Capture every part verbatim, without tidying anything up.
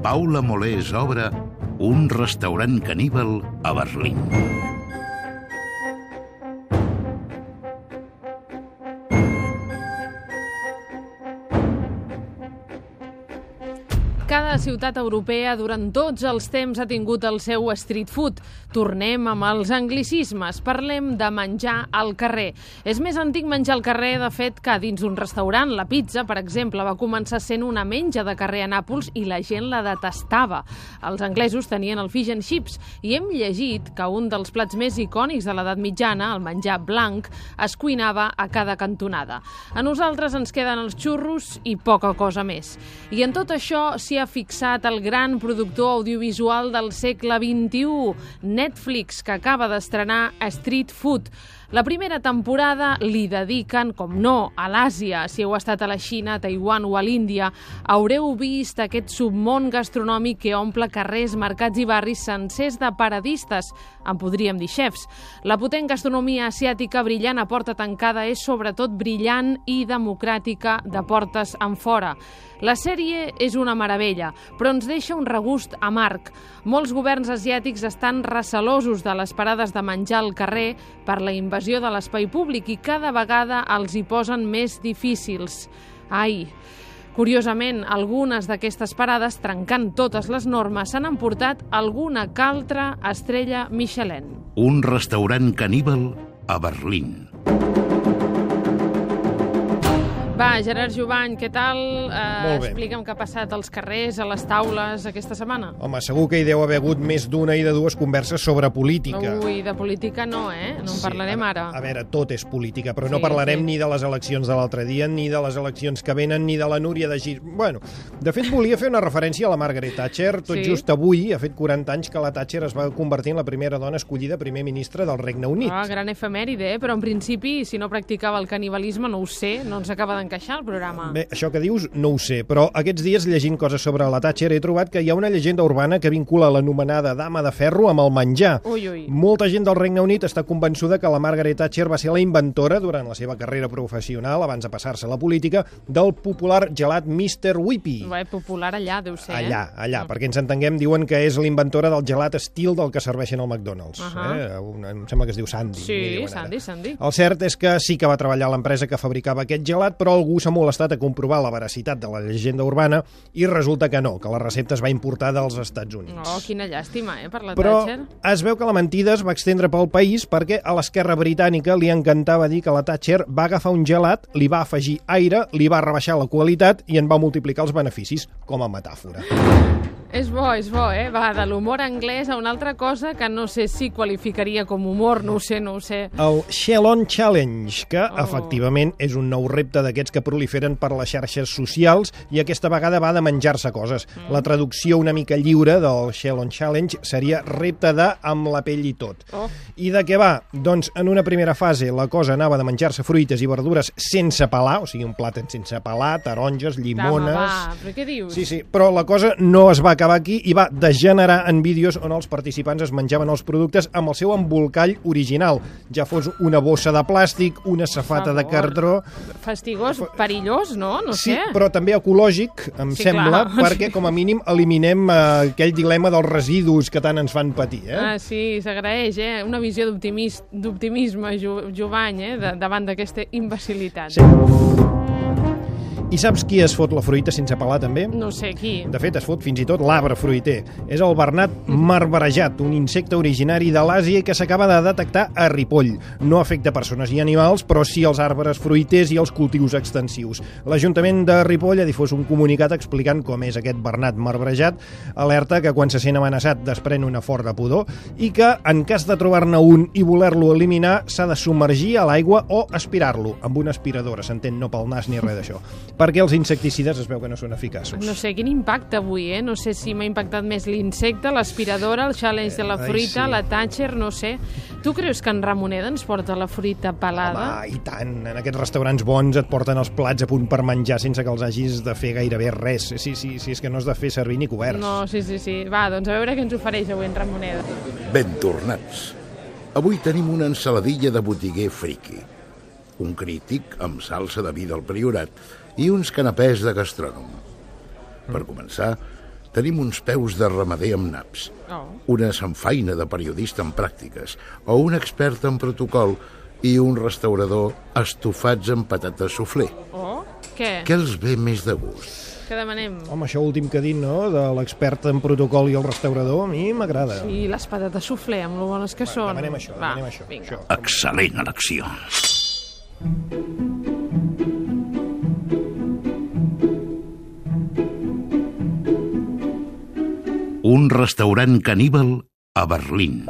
Paula Molés obre un restaurant caníbal a Berlín. Cada ciutat europea durant tots els temps ha tingut el seu street food. Tornem amb els anglicismes. Parlem de menjar al carrer. És més antic menjar al carrer, de fet, que dins d'un restaurant. La pizza, per exemple, va començar sent una menja de carrer a Nàpols i la gent la detestava. Els anglesos tenien el fish and chips i hem llegit que un dels plats més icònics de l'edat mitjana, el menjar blanc, es cuinava a cada cantonada. A nosaltres ens queden els xurros i poca cosa més. I en tot això s'hi ha fixat el gran productor audiovisual del segle vint-i-u, Netflix, que acaba d'estrenar Street Food. La primera temporada li dediquen, com no, a l'Àsia. Si heu estat a la Xina, a Taiwan o a l'Índia, haureu vist aquest submón gastronòmic que omple carrers, mercats i barris sencers de paradistes, en podríem dir xefs. La potent gastronomia asiàtica brillant a porta tancada és sobretot brillant i democràtica de portes enfora. La sèrie és una meravella, però ens deixa un regust amarg. Molts governs asiàtics estan recelosos de les parades de menjar al carrer per la invasió de l'espai públic i cada vegada els hi posen més difícils. Ai! Curiosament, algunes d'aquestes parades, trencant totes les normes, s'han emportat alguna que altra estrella Michelin. Un restaurant caníbal a Berlín. Va, Gerard Jovany, què tal? Eh, Molt bé. Explica'm què ha passat als carrers, a les taules, aquesta setmana. Home, segur que hi deu haver hagut més d'una i de dues converses sobre política. Ui, de política no, eh? No en Sí, parlarem a, ara. A veure, tot és política, però Sí, no parlarem sí. ni de les eleccions de l'altre dia, ni de les eleccions que venen, ni de la Núria de Gir... Bueno, de fet, volia fer una referència a la Margaret Thatcher. Tot Sí. just avui ha fet quaranta anys que la Thatcher es va convertir en la primera dona escollida primer ministre del Regne Unit. Ah, gran efemèride, eh? Però en principi, si no practicava el canibalisme, no ho sé, no ens acaba d'encaixar el programa. Bé, això que dius no ho sé, però aquests dies llegint coses sobre la Thatcher he trobat que hi ha una llegenda urbana que vincula l'anomenada dama de ferro amb el menjar. Ui, ui. Molta gent del Regne Unit està convençuda que la Margaret Thatcher va ser la inventora, durant la seva carrera professional, abans de passar-se a la política, del popular gelat mister Whippy. Bé, popular allà, deu ser, eh? Allà, allà, perquè ens entenguem, diuen que és l'inventora del gelat estil del que serveixen al McDonald's. Uh -huh. eh? Una, em sembla que es diu Sandy. Sí, li diuen ara. Sandy, Sandy. El cert és que sí que va treballar a l'empresa que fabricava aquest gelat, però algú s'ha molestat a comprovar la veracitat de la llegenda urbana i resulta que no, que la recepta es va importar dels Estats Units. Oh, quina llàstima, eh, per la Però Thatcher. es veu que la mentida es va extendre pel país perquè a l'esquerra britànica li encantava dir que la Thatcher va agafar un gelat, li va afegir aire, li va rebaixar la qualitat i en va multiplicar els beneficis, com a metàfora. És bo, és bo, eh? Va, de l'humor anglès a una altra cosa que no sé si qualificaria com humor, no ho sé, no ho sé. El Shell-on Challenge, que Oh. efectivament és un nou repte d'aquests que proliferen per les xarxes socials i aquesta vegada va de menjar-se coses. Mm. La traducció una mica lliure del Shell-on Challenge seria repte de amb la pell i tot. Oh. I de què va? Doncs en una primera fase la cosa anava de menjar-se fruites i verdures sense pelar, o sigui, un plat sense pelar, taronges, llimones... Dama, va, però què dius? Sí, sí, però la cosa no es va acabar aquí i va degenerar en vídeos on els participants es menjaven els productes amb el seu embolcall original, ja fos una bossa de plàstic, una safata de cartró... Fastigós, perillós, no? No Sí, sé. però també ecològic, em Sí, sembla, clar. perquè com a mínim eliminem eh, aquell dilema dels residus que tant ens fan patir, eh? Ah, sí, s'agraeix, eh? Una visió d'optimis- d'optimisme, Jo- Jovany, eh? De, davant d'aquesta imbecilitat. Sí. I saps qui es fot la fruita sense pelar, també? No sé qui. De fet, es fot fins i tot l'arbre fruiter. És el bernat marbarejat, un insecte originari de l'Àsia que s'acaba de detectar a Ripoll. No afecta persones i animals, però sí els arbres fruiters i els cultius extensius. L'Ajuntament de Ripoll ha difós un comunicat explicant com és aquest bernat marbarejat, alerta que quan se sent amenaçat desprèn una forta pudor i que, en cas de trobar-ne un i voler-lo eliminar, s'ha de submergir a l'aigua o aspirar-lo amb una aspiradora, s'entén, no pel nas ni res d'això. Perquè els insecticides es veu que no són eficaços. No sé, quin impacte avui, eh? No sé si m'ha impactat més l'insecte, l'aspiradora, el challenge de la Ai, fruita, sí. la Thatcher, no sé. Tu creus que en Ramoneda ens porta la fruita pelada? Home, i tant. En aquests restaurants bons et porten els plats a punt per menjar sense que els hagis de fer gairebé res. Sí, sí, sí, és que no has de fer servir ni coberts. No, sí, sí, sí. Va, doncs a veure què ens ofereix avui en Ramoneda. Ben tornats. Avui tenim una ensaladilla de botiguer friqui, un crític amb salsa de vi del Priorat i uns canapès de gastrònom. Per començar, tenim uns peus de ramader amb naps, Oh. una samfaina de periodista en pràctiques, o un expert en protocol i un restaurador estofats amb patates suflé. Oh, què? Què els ve més de gust? Què demanem? Home, això últim que ha dit, no?, de l'expert en protocol i el restaurador, a mi m'agrada. I les patates suflé, amb lo bones que són. Demanem això, Va, demanem això. vinga. això. Excel·lent elecció. Un restaurant caníbal a Berlín.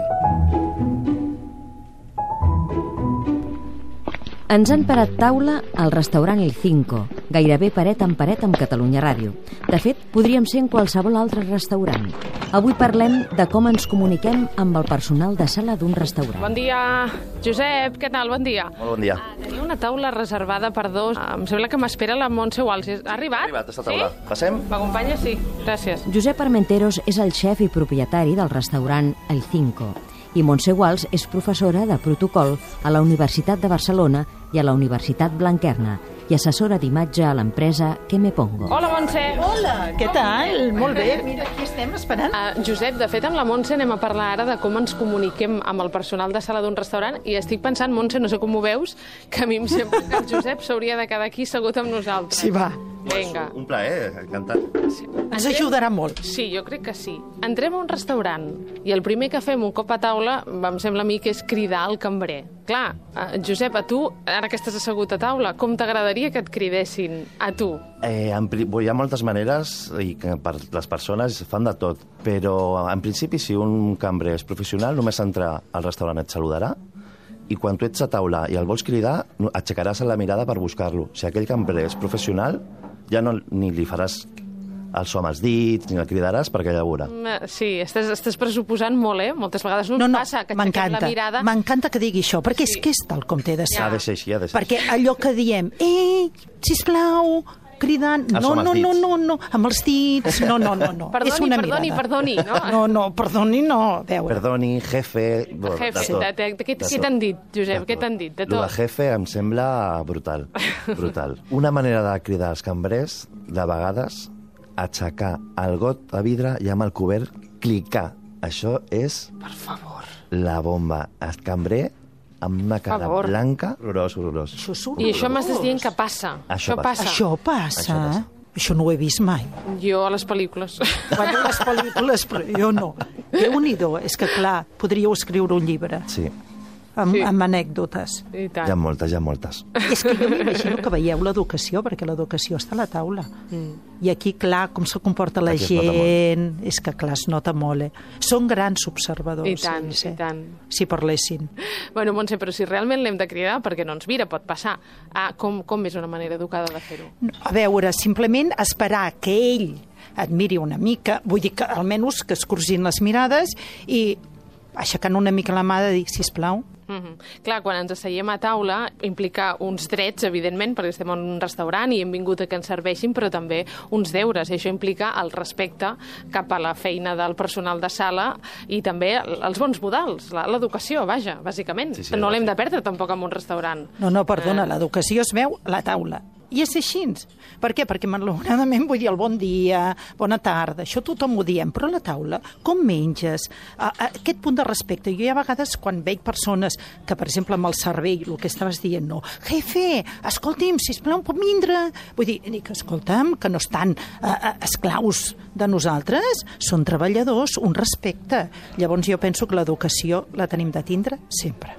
Ens han parat taula al restaurant El Cinco, gairebé paret en paret amb Catalunya Ràdio. De fet, podríem ser en qualsevol altre restaurant. Avui parlem de com ens comuniquem amb el personal de sala d'un restaurant. Bon dia, Josep, què tal? Bon dia. Molt bon dia. Ah, tenia una taula reservada per dos. Ah, em sembla que m'espera la Montse Walsh. Ha arribat? Ha arribat, està a taula. Sí? Passem? M'acompanya? Sí, gràcies. Josep Armenteros és el xef i propietari del restaurant El Cinco i Montse Walsh és professora de protocol a la Universitat de Barcelona i a la Universitat Blanquerna i assessora d'imatge a l'empresa Que Me Pongo. Hola, Montse. Hola, què tal? Molt bé, mira, aquí estem esperant. Uh, Josep, de fet, amb la Montse anem a parlar ara de com ens comuniquem amb el personal de sala d'un restaurant i estic pensant, Montse, no sé com ho veus, que a mi em sembla que el Josep s'hauria de quedar aquí assegut amb nosaltres. Sí, va. Vinga. Un plaer, encantat. Ens ajudarà molt. Sí, jo crec que sí. Entrem a un restaurant i el primer que fem un cop a taula, em sembla a mi que és cridar al cambrer. Clar, uh, Josep, a tu, ara que estàs assegut a taula, com t'agradaria que et cridessin a tu? Eh, en, pri- hi ha moltes maneres i que per les persones fan de tot, però en principi si un cambrer és professional només entrar al restaurant et saludarà i quan tu ets a taula i el vols cridar no- aixecaràs la mirada per buscar-lo. Si aquell cambrer és professional ja no ni li faràs el so amb els dits ni el cridaràs perquè ja veurà. Mm, Sí, estàs, estàs pressuposant molt, eh? Moltes vegades no, No, ens no, passa que aixequem m'encanta. la mirada. M'encanta que digui això, perquè Sí. és que és tal com té de ser. Ha de ser així, ha de ser Perquè així. allò que diem, ei, sisplau, cridant, El no, som no, els no, dits. no, no, amb els dits, no, no, no, no. Perdoni, és una perdoni, mirada. perdoni, no? No, no, perdoni, no, a veure. Perdoni, jefe... bo, Jefe, de tot, de- de- de- què- de què tot. t'han dit, Josep? De Què tot. t'han dit? De Lo tot? de jefe em sembla brutal, brutal. Una manera de cridar als cambrers, de vegades, aixecar el got de vidre i amb el cobert clicar. Això és... Per favor. La bomba. El cambrer amb una cara favor. blanca, horrorós, horrorós. Això surt. I això m'estàs dient que passa. Això passa. Això passa. Això passa. Això no ho he vist mai. Jo a les pel·lícules. Bueno, les pel·lícules, però jo no. Déu-n'hi-do, és que clar, podríeu escriure un llibre Sí, amb, Sí. amb anècdotes. I hi ha tant. moltes, hi ha moltes. És que jo m'imagino que veieu l'educació, perquè l'educació està a la taula. Mm. I aquí, clar, com se comporta la Aquí es nota gent, és que, clar, es nota molt. Eh? Són grans observadors. I tant, sí, i tant. Si parlessin. Bueno, Montse, però si realment l'hem de cridar, perquè no ens mira, pot passar. Ah, com, com és una manera educada de fer-ho? A veure, simplement esperar que ell et miri una mica, vull dir que almenys que es crusin les mirades i aixecant una mica la mà de dir, sisplau. Mm -hmm. Clar, quan ens asseiem a taula implica uns drets, evidentment, perquè estem en un restaurant i hem vingut a que ens serveixin, però també uns deures, i això implica el respecte cap a la feina del personal de sala i també els bons modals, la- l'educació, vaja, bàsicament. Sí, sí, no l'hem sí. de perdre tampoc en un restaurant. No, no, perdona, Eh. l'educació es veu a la taula. I és així. Per què? Perquè malauradament vull dir el bon dia, bona tarda, això tothom ho diem, però a la taula, com menges? A, a, aquest punt de respecte. Jo hi ha vegades quan veig persones que, per exemple, amb el cervell, el que estaves dient, no, jefe, escolti'm, sisplau, pot vindre? Vull dir, dic, escolta'm, que no estan uh, esclaus de nosaltres, són treballadors, un respecte. Llavors jo penso que l'educació la tenim de tindre sempre.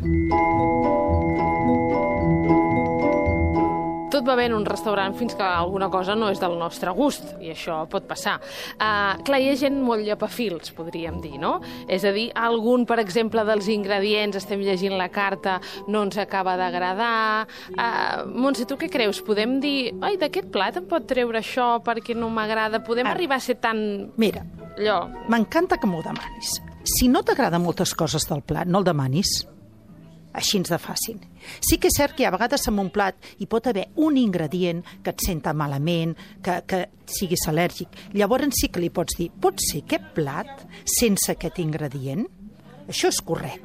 Tot va bé en un restaurant fins que alguna cosa no és del nostre gust, i això pot passar. Uh, clar, hi ha gent molt llepafils, podríem dir, no? És a dir, algun, per exemple, dels ingredients, estem llegint la carta, no ens acaba d'agradar. Uh, Montse, tu què creus? Podem dir, ai, d'aquest plat em pot treure això perquè no m'agrada? Podem Ara. arribar a ser tan... Mira, allò... m'encanta que m'ho demanis. Si no t'agraden moltes coses del plat, no el demanis. Així ens de fàcil. Sí que és cert que a vegades en un plat hi pot haver un ingredient que et senta malament, que, que siguis al·lèrgic. Llavors sí que li pots dir, pot ser aquest plat sense aquest ingredient? Això és correcte?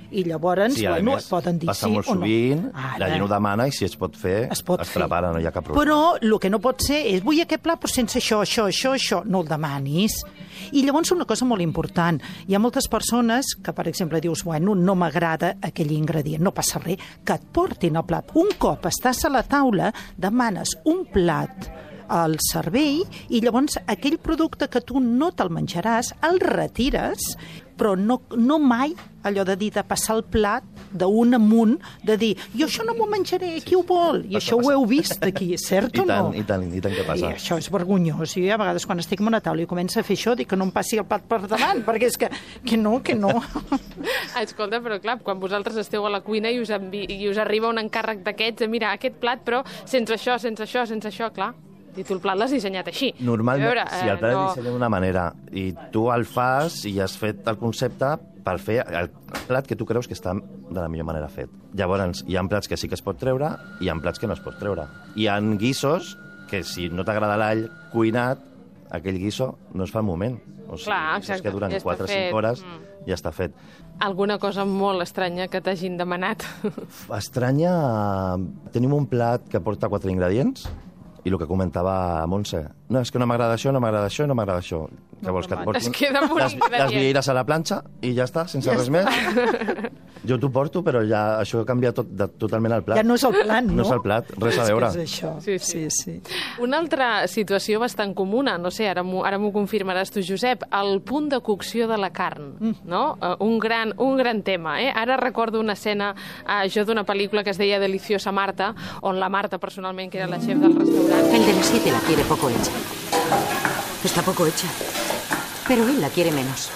I llavors, Sí, a bueno, més, poden dir passa sí molt o no. sovint, Ara. la gent ho demana i si es pot fer, Es pot es fer. prepara, no hi ha cap problema. Però el que no pot ser és vull aquest plat però sense això, això, això, això. No el demanis. I llavors una cosa molt important. Hi ha moltes persones que, per exemple, dius, bueno, no m'agrada aquell ingredient. No passa res, que et portin el plat. Un cop estàs a la taula, demanes un plat al servei i llavors aquell producte que tu no te'l menjaràs el retires, però no, no mai allò de dir de passar el plat d'un amunt, de dir jo això no m'ho menjaré, qui ho vol? I això ho heu vist aquí, cert o I tant, no? i tant, i tant que passa. I això és vergonyós. Jo a vegades quan estic en una taula i començo a fer això dic que no em passi el plat per davant, perquè és que, que no, que no. Escolta, però clar, quan vosaltres esteu a la cuina i us, envi i us arriba un encàrrec d'aquests, de mira, aquest plat, però sense això, sense això, sense això, clar. I tu el plat l'has dissenyat així. Normalment, A veure, si el plat eh, no- és dissenyat d'una manera i tu el fas i has fet el concepte per fer el plat que tu creus que està de la millor manera fet. Llavors, hi ha plats que sí que es pot treure i hi ha plats que no es pot treure. Hi ha guissos que si no t'agrada l'all cuinat, aquell guisso no es fa al moment. O sigui, Clar, és exacte, que duren ja està quatre o fet. cinc hores Mm. ja està fet. Alguna cosa molt estranya que t'hagin demanat? Estranya, tenim un plat que porta quatre ingredients i el que comentava Montse, no, és que no m'agrada això, no m'agrada això, no m'agrada això. Què vols, que et porti Es queda amb un les, ingredient. les vieires a la planxa i ja està, sense res més? Jo t'ho porto, però ja això canvia tot, de, totalment el plat. Ja no és el plat, no? No és el plat, res a veure. És, que és això. Sí, sí. sí, sí. Una altra situació bastant comuna, no sé, ara m'ho ara m'ho confirmaràs tu, Josep, el punt de cocció de la carn, Mm. no? Uh, un, gran, un gran tema, eh? Ara recordo una escena, uh, jo d'una pel·lícula que es deia Deliciosa Marta, on la Marta, personalment, que era la xef del restaurant... El de las siete la quiere poco hecha. Está poco hecha. Pero él la quiere menos.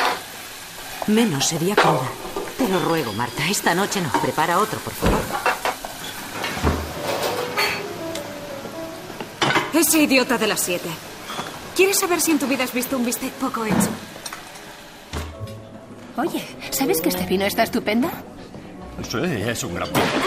Menos sería cruda. Te lo ruego, Marta. Esta noche nos prepara otro, por favor. Ese idiota de las siete. ¿Quieres saber si en tu vida has visto un bistec poco hecho? Oye, ¿sabes que este vino está estupendo? Sí, es un gran...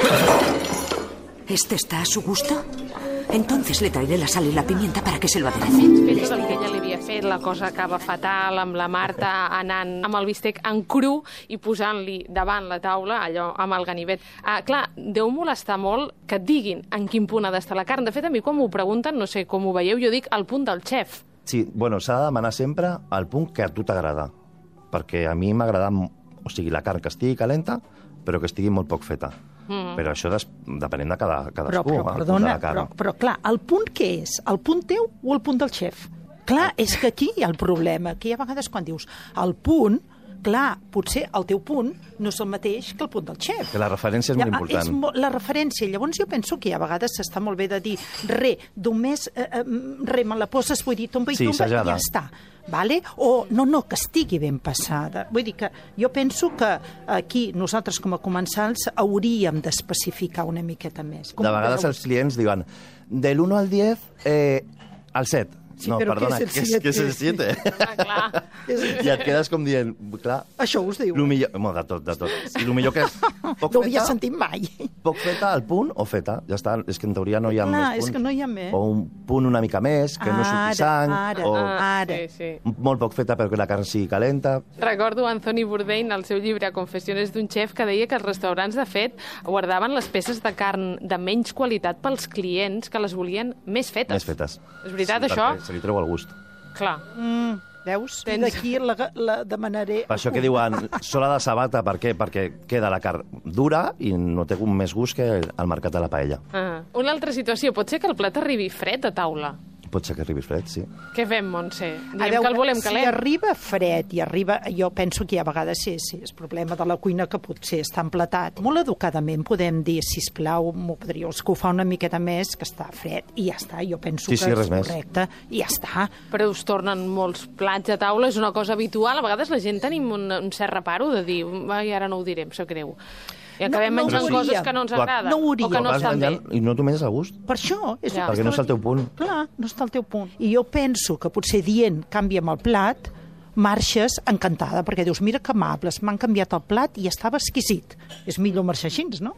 ¿Este está a su gusto? Entonces le traeré la sal y la pimienta para que se lo aderece. Després del que ella li havia fet, la cosa acaba fatal, amb la Marta anant amb el bistec en cru i posant-li davant la taula, allò amb el ganivet. Ah, clar, deu molestar molt que et diguin en quin punt ha d'estar la carn. De fet, a mi quan m'ho pregunten, no sé com ho veieu, jo dic el punt del xef. Sí, bueno, s'ha de demanar sempre el punt que a tu t'agrada. Perquè a mi m'agrada, o sigui, la carn que estigui calenta, però que estigui molt poc feta. Mm. Però això des, depenent de cada, cadascú, Però, però, el punt de perdona, la carn. però, però clar, el punt què és? El punt teu o el punt del xef? Clar, és que aquí hi ha el problema, que hi ha vegades quan dius el punt, clar, potser el teu punt no és el mateix que el punt del xef. Que la referència és molt important. És mo la referència. Llavors jo penso que a vegades s'està molt bé de dir re, només eh, eh, re, me la poses, vull dir, tomba i Sí, tomba, i s'agrada. ja està. Vale? O no, no, que estigui ben passada. Vull dir que jo penso que aquí nosaltres com a comensals hauríem d'especificar una miqueta més. Com De ho vegades veus? els clients diuen del uno al diez, eh, al set. Sí, no, però perdona, què és el què és, siete? què és el siete? Ah, clar. I et quedes com dient, clar, Això us diu. el millor... Bueno, de tot, de tot. I el millor que és poc No ho havia feta, sentit mai. poc feta al punt o feta. Ja està, és que en teoria no hi ha Clar, més és punts. que no hi ha més. O un punt una mica més, que no surti sang. Ara, o ara. Sí, sí. molt poc feta perquè la carn sigui calenta. Recordo Anthony Bourdain, al seu llibre Confessiones d'un xef, que deia que els restaurants, de fet, guardaven les peces de carn de menys qualitat pels clients que les volien més fetes. Més fetes. És veritat, sí, això? perquè se li treu el gust. Clar. Mm, veus? Tens- D'aquí la, la demanaré... Per això que diuen sola de sabata, per què? Perquè queda la carn dura i no té més gust que el mercat de la paella. Ah. Una altra situació, pot ser que el plat arribi fred a taula? Pot ser que arribi fred, sí. Què fem, Montse? A Diem veure, que el volem si calent. arriba fred i arriba... Jo penso que hi ha vegades sí, sí, és problema de la cuina que potser està emplatat. Molt educadament podem dir, sisplau, m'ho podríeu escofar una miqueta més, que està fred, i ja està. Jo penso Sí, sí, que res és més. correcte, i ja està. Però us tornen molts plats a taula, és una cosa habitual. A vegades la gent tenim un, un cert reparo de dir, ai, ara no ho diré, em sap greu. I acabem No, no ho menjant hauríem. coses que no ens Tu- agraden, no ho o hauríem. que no Vas estan bé. menjant i no t'ho menges a gust. Per això... És Ja. el que Perquè no és el estava teu punt. Clar, no està al teu punt. I jo penso que potser dient canvia'm el plat, marxes encantada, perquè dius, mira que amables, m'han canviat el plat i estava exquisit. És millor marxar així, no?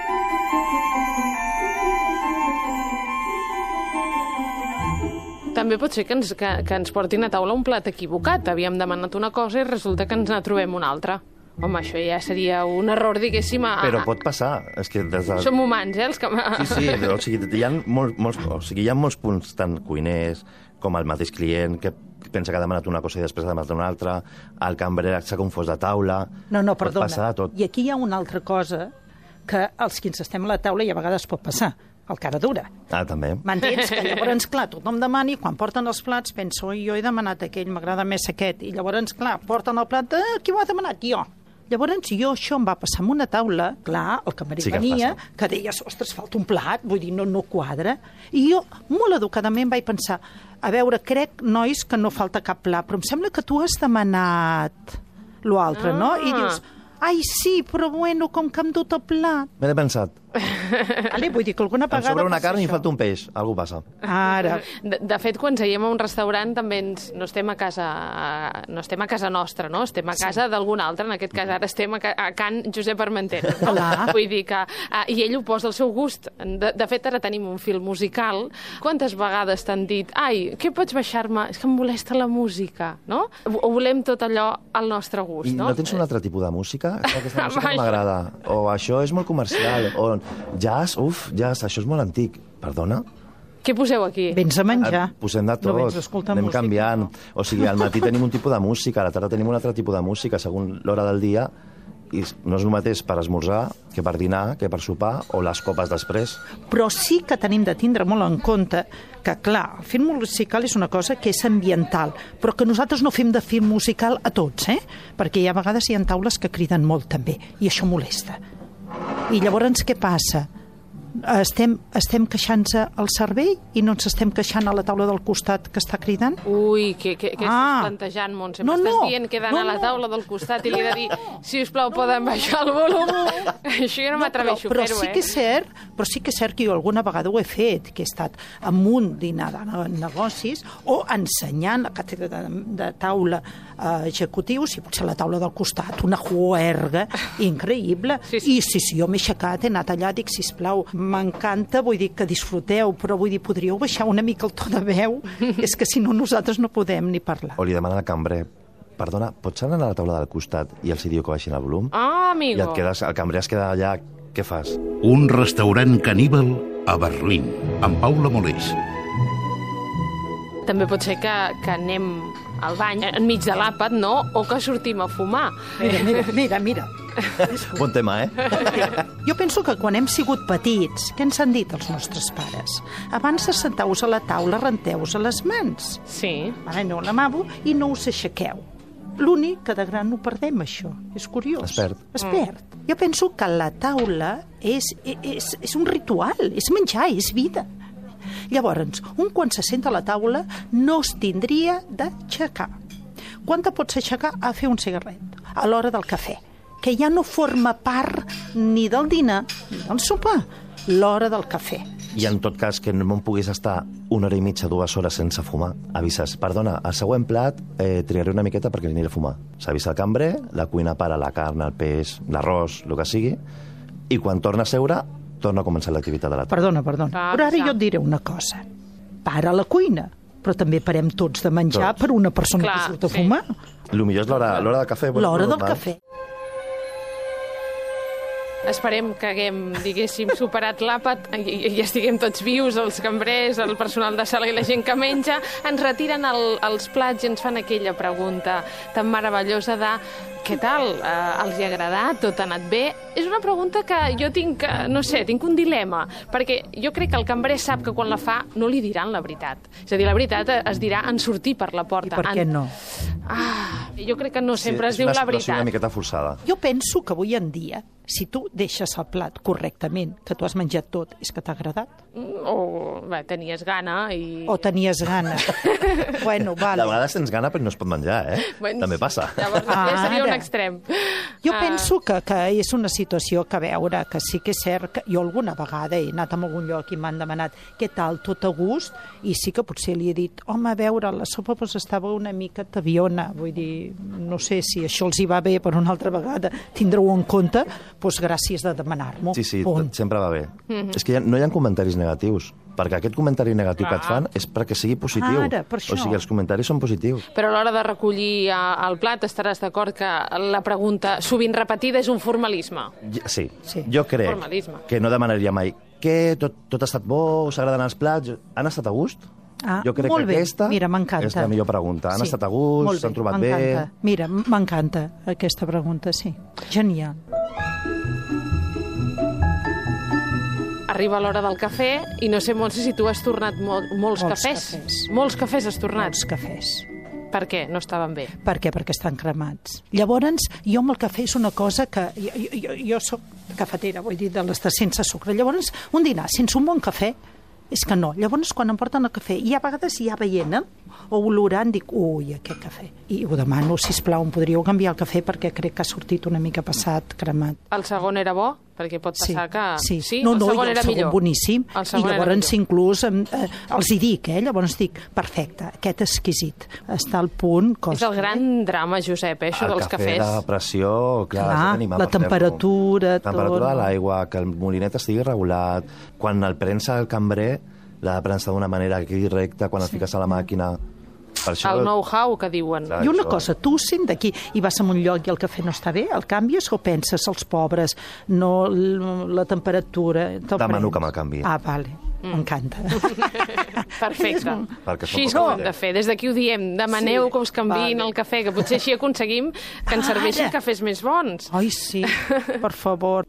També pot ser que ens, que, que ens portin a taula un plat equivocat. Havíem demanat una cosa i resulta que ens en trobem una altra. Home, això ja seria un error, diguéssim... A... Però pot passar. És que des de... Som humans, eh, els que... Sí, sí, o sigui, hi ha molts, molts, o sigui, hi ha molts punts, tant cuiners com el mateix client, que pensa que ha demanat una cosa i després ha demanat una altra, el cambrer s'ha confós de taula... No, no, pot perdona. passar tot. I aquí hi ha una altra cosa que els que ens estem a la taula i a vegades pot passar, el cara dura. Ah, també. M'entens? Que llavors, clar, tothom demani, quan porten els plats, penso, oi, jo he demanat aquell, m'agrada més aquest, i llavors, clar, porten el plat, eh, qui ho ha demanat? Jo. Llavors, jo això em va passar amb una taula, clar, el cambrer Sí que venia, passa. que deies, ostres, falta un plat, vull dir, no, no quadra, i jo, molt educadament, vaig pensar, a veure, crec, nois, que no falta cap plat, però em sembla que tu has demanat lo altre, Ah. no? I dius, ai, sí, però bueno, com que em dut el plat. M'he pensat. Vale, vull dir que alguna Em vegada... sobra una passa carn i això. falta un peix. Algú passa. Ara. De, de fet, quan seiem a un restaurant també ens, no estem a casa no estem a casa nostra, no? Estem a casa sí. d'algun altre. En aquest cas ara estem a, a Can Josep Armentera. Clar. Vull dir que... Uh, I ell ho posa al seu gust. De, de fet, ara tenim un film musical. Quantes vegades t'han dit ai, què pots baixar-me? És que em molesta la música, no? Ho volem tot allò al nostre gust, I no? no tens un altre tipus de música? Aquesta música no m'agrada. O això és molt comercial. O jazz, uf, jazz, això és molt antic. Perdona? Què poseu aquí? Vens a menjar. Eh, Posem de tot, No vens a escoltar anem música. canviant. O sigui, al matí tenim un tipus de música, a la tarda tenim un altre tipus de música, segons l'hora del dia, i no és el mateix per esmorzar que per dinar, que per sopar, o les copes després. Però sí que tenim de tindre molt en compte que, clar, el film musical és una cosa que és ambiental, però que nosaltres no fem de film musical a tots, eh? Perquè hi ha vegades hi ha taules que criden molt, també, i això molesta. I llavors què passa? Estem, estem queixant-nos al servei i no ens estem queixant a la taula del costat que està cridant? Ui, què, què, què Ah. estàs plantejant, Montse? No, M'estàs no. dient que he No, d'anar a la no. taula del costat i li he de dir si us plau poden baixar el volum? Això jo no m'atreveixo a però, fer-ho, però sí eh? que és cert, però sí que és cert que jo alguna vegada ho he fet, que he estat en un dinar de negocis o ensenyant a càtedra de, de taula eh, executius i potser a la taula del costat, una juerga increïble. Sí, sí. I sí, sí, jo m'he aixecat, he anat allà, dic, sisplau, m'encanta, vull dir que disfruteu, però vull dir, podríeu baixar una mica el to de veu? És que si no nosaltres no podem ni parlar. O li demana al cambrer, perdona, pots anar a la taula del costat i els hi diu que baixin el volum? Ah, I amigo. et quedes, el cambrer es queda allà, què fas? Un restaurant caníbal a Berlín, amb Paula Molés. També pot ser que, que anem al bany enmig de l'àpat, no? O que sortim a fumar. Mira, mira, mira, mira. Bon tema, eh? Jo penso que quan hem sigut petits, què ens han dit els nostres pares? Abans de sentar-vos a la taula, renteu-vos a les mans. Sí. Aneu al lavabo i no us aixequeu. L'únic que de gran ho perdem, això. És curiós. Es perd. Es perd. Jo penso que la taula és, és, és un ritual, és menjar, és vida. Llavors, un quan se senta a la taula no es tindria d'aixecar. Quan te pots aixecar a fer un cigarret? A l'hora del cafè, que ja no forma part ni del dinar ni del sopar, l'hora del cafè. I en tot cas que no em puguis estar una hora i mitja, dues hores sense fumar, avises, perdona, al següent plat eh, triaré una miqueta perquè aniré a fumar. S'avisa el cambrer, la cuina para la carn, el peix, l'arròs, el que sigui, i quan torna a seure, torna a començar l'activitat de la taula. Perdona, perdona. Ah, Però ara ja. jo et diré una cosa. Para la cuina, però també parem tots de menjar Tots. per una persona Clar, que surt a sí. fumar. El millor és l'hora l'hora del cafè. bueno, L'hora del normal. cafè. Esperem que haguem, diguéssim, superat l'àpat i, i estiguem tots vius, els cambrers, el personal de sala i la gent que menja. Ens retiren el, els plats i ens fan aquella pregunta tan meravellosa de què tal? Eh, els hi ha agradat? Tot ha anat bé? És una pregunta que jo tinc, eh, no sé, tinc un dilema, perquè jo crec que el cambrer sap que quan la fa no li diran la veritat. És a dir, la veritat es dirà en sortir per la I porta. per què en... no? Ah, jo crec que no sempre Sí, es diu la És una veritat. situació una miqueta forçada. Jo penso que avui en dia, si tu deixes el plat correctament, que tu has menjat tot, és que t'ha agradat? O bé, tenies gana i... O tenies gana? Bueno, vale. De vegades tens gana però no es pot menjar, eh? Bueno, També passa. Llavors, ja seria un Ara. extrem. Jo Ah, penso que, que és una situació que, a veure, que sí que és cert que jo alguna vegada he anat a algun lloc i m'han demanat què tal, tot a gust, i sí que potser li he dit, home, a veure, la sopa pues, estava una mica tabiona, vull dir, no sé si això els hi va bé, per una altra vegada tindreu en compte, doncs gràcies de demanar-m'ho. Sí, sí, Punt. tot sempre va bé. És que ja, no hi ha comentaris negatius. perquè aquest comentari negatiu que et fan és perquè sigui positiu. Ara, per això. O sigui, els comentaris són positius. Però a l'hora de recollir el plat estaràs d'acord que la pregunta sovint repetida és un formalisme. Sí, Sí. jo crec Formalisme. que no demanaria mai què, tot, tot ha estat bo, us agraden els plats, han estat a gust? Ah, jo crec molt que bé. aquesta Mira, m'encanta. és la millor pregunta. Han Sí, estat a molt gust, s'han trobat bé... m'encanta. Mira, m'encanta aquesta pregunta, sí. Genial. Arriba l'hora del cafè i no sé, Montse, si tu has tornat mol, molts, Molts cafès. cafès. Molts cafès has tornat. Els cafès. Per què? No estaven bé. Per què? Perquè estan cremats. Llavors, jo amb el cafè és una cosa que... Jo, jo, jo soc cafetera, vull dir, de les de sense sucre. Llavors, un dinar sense un bon cafè és que no. Llavors, quan em porten el cafè, i a vegades ja veient eh, o olorant, dic, ui, aquest cafè. I ho demano, sisplau, em podríeu canviar el cafè perquè crec que ha sortit una mica passat, cremat. El segon era bo? Perquè pot passar sí, que... Sí, sí? no, el no, segon i el era segon millor. boníssim. El I segon era llavors millor. inclús eh, els hi dic, eh? Llavors dic, perfecte, aquest exquisit. Està al punt... Costa, És el gran drama, Josep, eh, això el dels cafè cafès. de pressió, clar, Clar, has d'animar la per fer-lo. temperatura, La temperatura tot. de l'aigua, que el molinet estigui regulat, quan el prens al cambrer, l'ha de prensar d'una manera que quedi recta, quan el fiques a la màquina... Per això... El know-how que diuen. Clar. I una això. cosa, tu sent d'aquí i vas a un lloc i el cafè no està bé, el canvies o penses els pobres, no l- la temperatura... te'l Demano prens? que me'l canviï. Ah, vale, m'encanta. Perfecte. Perquè Així és són com ho pocs hem de fer. Des d'aquí ho diem. Demaneu Sí, que us canviïn vale. el cafè, que potser així aconseguim que ens serveixin Ara. cafès més bons. Ai, sí, per favor.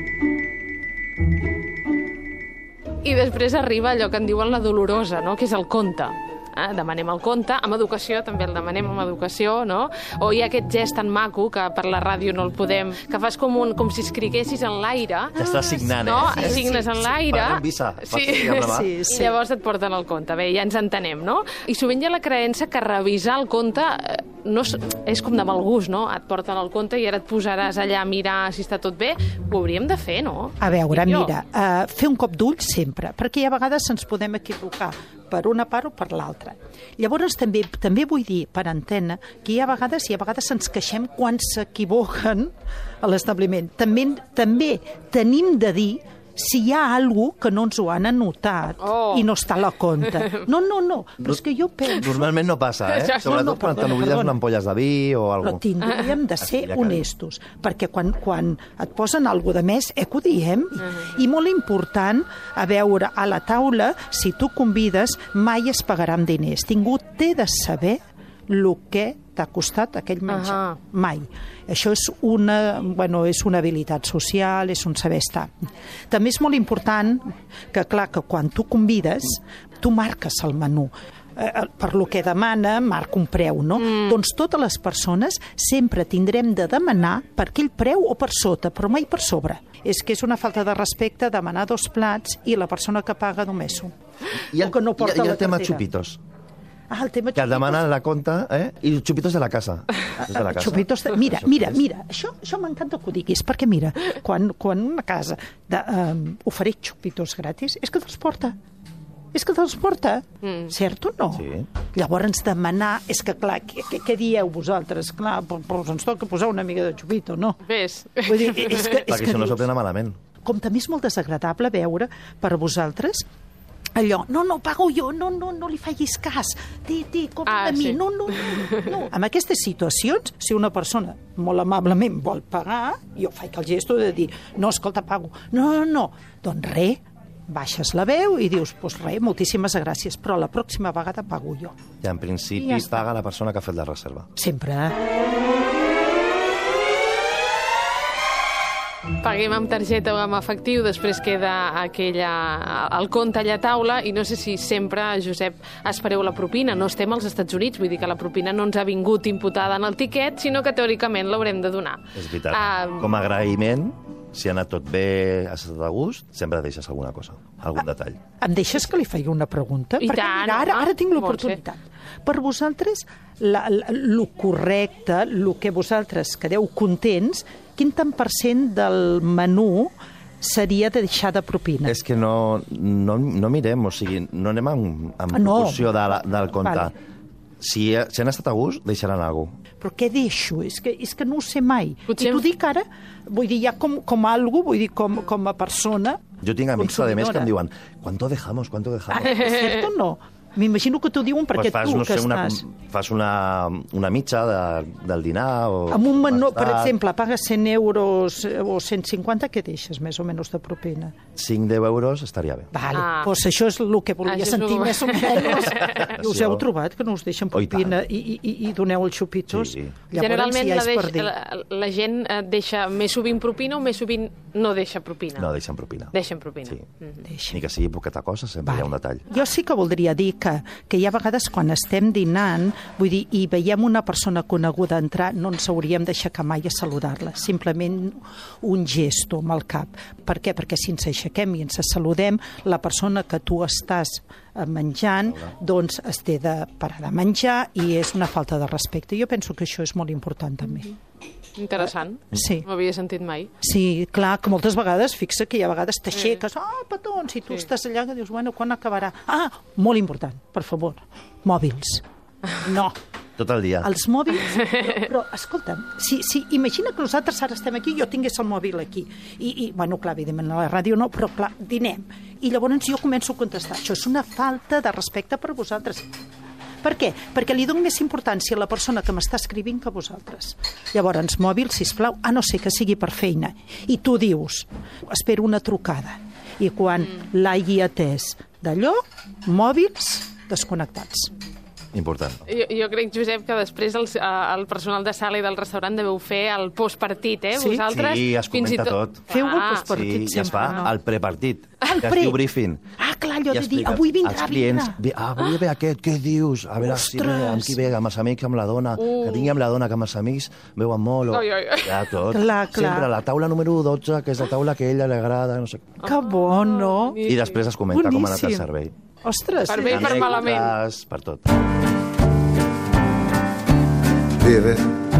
I després arriba allò que en diuen la dolorosa, no? Que és el conte. Eh? Demanem el conte, amb educació també el demanem amb educació, no? O hi ha aquest gest tan maco que per la ràdio no el podem, que fas com, un, com si escriguessis en l'aire. Ja estàs signant, No? eh? Signes en l'aire. Pagant visa. Sí. Vas amb la mà. Sí, I sí. llavors et porten el conte. Bé, ja ens entenem, no? I sovint hi ha la creença que revisar el conte eh, no és, és com de mal gust, no? Et porten el conte i ara et posaràs allà a mirar si està tot bé. Ho hauríem de fer, no? A veure, Dic jo. mira, uh, fer un cop d'ull sempre, perquè a vegades ens podem equivocar per una part o per l'altra. Llavors també també vull dir per antena que hi ha vegades i a vegades ens queixem quan s'equivoquen a l'establiment. També, també tenim de dir si hi ha algú que no ens ho han anotat Oh. i no està a la compte. No, no, no, però és que jo penso... Normalment no passa, eh? Ja, no, Sobretot no, quan perdona, t'oblides perdona. una ampolles de vi o Però alguna cosa. tindríem de ser Aquella que- honestos, perquè quan, quan et posen alguna de més, eh, que ho diem. I molt important, a veure, a la taula, si tu convides, mai es pagarà amb diners. Ningú té de saber el que t'ha costat aquell menjar. Ahà. Mai. Això és una, bueno, és una habilitat social, és un saber estar. També és molt important que, clar, que quan tu convides, tu marques el menú. Eh, per lo que demana, marca un preu, no? Mm. Doncs totes les persones sempre tindrem de demanar per aquell preu o per sota, però mai per sobre. És que és una falta de respecte demanar dos plats i la persona que paga només un. I el, O que no porta i, i la el tema cartera. xupitos, Ah, el tema que et demanen la compta, eh? I els xupitos de la casa. Els de la casa. Xupitos de... Mira, Això mira, què és? mira, això, això m'encanta que ho diguis, perquè mira, quan, quan una casa de, um, ofereix xupitos gratis, és que te'ls porta. És que te'ls porta, mm. cert o no? Sí. Llavors demanar, és que clar, què, què, què dieu vosaltres? Clar, però ens toca posar una mica de xupito, no? Ves. Vull dir, és que, és Perquè que això no dius, s'ho prenen malament. com també és molt desagradable veure per vosaltres allò, no, no, pago jo, no, no, no li facis cas, té, té, compra Ah, de mi, sí. no, no, no, no. En aquestes situacions, si una persona molt amablement vol pagar, jo faig el gesto de dir, no, escolta, pago, no, no, no, doncs res, baixes la veu i dius, doncs res, moltíssimes gràcies, però la pròxima vegada pago jo. I en principi I ja està. paga la persona que ha fet la reserva. Sempre, eh? Paguem amb targeta o amb efectiu, després queda aquella, el compte allà a taula i no sé si sempre, Josep, espereu la propina. No estem als Estats Units, vull dir que la propina no ens ha vingut imputada en el tiquet, sinó que teòricament l'haurem de donar. És veritat. Ah, Com a agraïment, si ha anat tot bé, has estat a gust, sempre deixes alguna cosa, algun detall. Em deixes que li faci una pregunta? I Perquè tant, mira, ara, home. ara tinc Molt l'oportunitat. Per vosaltres, la, la, lo correcte, el que vosaltres quedeu contents, quin tant per cent del menú seria de deixar de propina? És que no, no, no mirem, o sigui, no anem en, en Ah, no. proporció de la, del compte. Vale. Si, si han estat a gust, deixaran alguna cosa. Però què deixo? És que, és que no ho sé mai. Potser... I t'ho dic ara, vull dir, ja com, com algo, vull dir, com, com a persona... Jo tinc amics, a més, que em diuen ¿cuánto dejamos? ¿Cuánto dejamos? És cert o no? M'imagino que t'ho diuen perquè pues fas, tu no sé, que una, estàs... fas una, una mitja de, del dinar o... Amb un menú, per exemple, pagues cent euros o cent cinquanta, què deixes més o menys de propina? cinc deu euros estaria bé. Vale, Ah. doncs això és el que volia Això és sentir el- més o menys. I us Sí, heu oh. trobat, que no us deixen Oh, i propina i, i, i, i doneu els xupitos? Sí, sí. Llavors Generalment ja la, és per deix, dir. la, la gent eh, deixa més sovint propina o més sovint no deixa propina? No, deixen propina. Deixen propina. Sí. Mhm. Deixa. Ni que sigui poqueta cosa, sempre Vale. hi ha un detall. Jo sí que voldria dir que, que hi ha vegades quan estem dinant, vull dir, i veiem una persona coneguda entrar, no ens hauríem d'aixecar mai a saludar-la, simplement un gesto amb el cap. Per què? Perquè si ens aixequem i ens saludem, la persona que tu estàs eh, menjant, doncs es té de parar de menjar i és una falta de respecte. Jo penso que això és molt important també. Interessant. Sí. No ho havia sentit mai. Sí, clar, que moltes vegades, fixa que hi ha vegades t'aixeques, ah, petons, i tu estàs allà que dius, bueno, quan acabarà? Ah, molt important, per favor, mòbils. No, Tot el dia. els mòbils... Però, però escolta'm, si, si, imagina que nosaltres ara estem aquí i jo tingués el mòbil aquí. I, i bueno, clar, evidentment a la ràdio no, però clar, dinem. I llavors jo començo a contestar. Això és una falta de respecte per vosaltres. Per què? Perquè li dono més importància a la persona que m'està escrivint que a vosaltres. Llavors, mòbil, sisplau, a no ser que sigui per feina. I tu dius, espero una trucada. I quan mm. l'hagi atès d'allò, mòbils desconnectats. Important. Jo, jo crec, Josep, que després el, el personal de sala i del restaurant deveu fer el postpartit, eh? Sí? Vosaltres, Sí, es fins i comenta tot. Feu el Ah, postpartit Sí, i es sempre, fa no? el prepartit, El que pre. es diu briefing. Ah, clar, allò I de dir, expliques avui vindrà, als clients, vindrà. ve, ah, avui ve aquest, què dius? A veure si ve, amb qui ve, amb els amics, amb la dona, Uh. que tingui amb la dona, que amb els amics veuen molt. O... Oi, oi, oi. Ja, tot. Clar, clar. Sempre la taula número dotze, que és la taula que a ella li agrada, no sé. Que bo, no? I després es comenta com ha anat el Boníssim. servei. Ostres, Per bé i per malament. Anècdotes, per tot. Beve,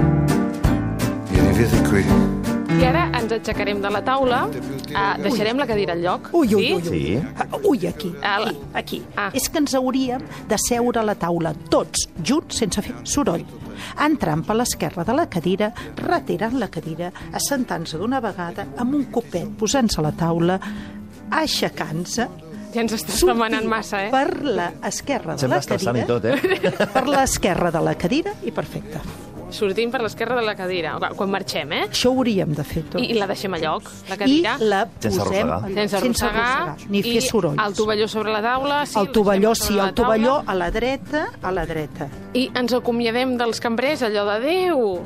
vieni via qui. I ara ens aixecarem de la taula, uh, deixarem la cadira al lloc. Ui, ui, sí? ui, ui. Sí. Ah, ui, aquí, Ah, la- aquí, aquí. Ah. És que ens hauríem de seure a la taula tots junts sense fer soroll. Entrant per l'esquerra de la cadira, retirant la cadira, assentant-se d'una vegada amb un copet, posant-se a la taula, aixecant-se, Ja ens estàs sortir demanant massa, eh? per l'esquerra de Sembla la estressant cadira, i tot, eh? per l'esquerra de la cadira i perfecte. Sortim per l'esquerra de la cadira, quan marxem, eh? Això ho hauríem de fer tot. I, I la deixem a lloc, la cadira. I la Sense posem arrossegar. allò, sense arrossegar, ni fer sorolls. I el tovalló sobre la taula. Sí, El tovalló, deixem sí, sobre el la taula. tovalló a la dreta, a la dreta. I ens acomiadem dels cambrers, allò de Déu.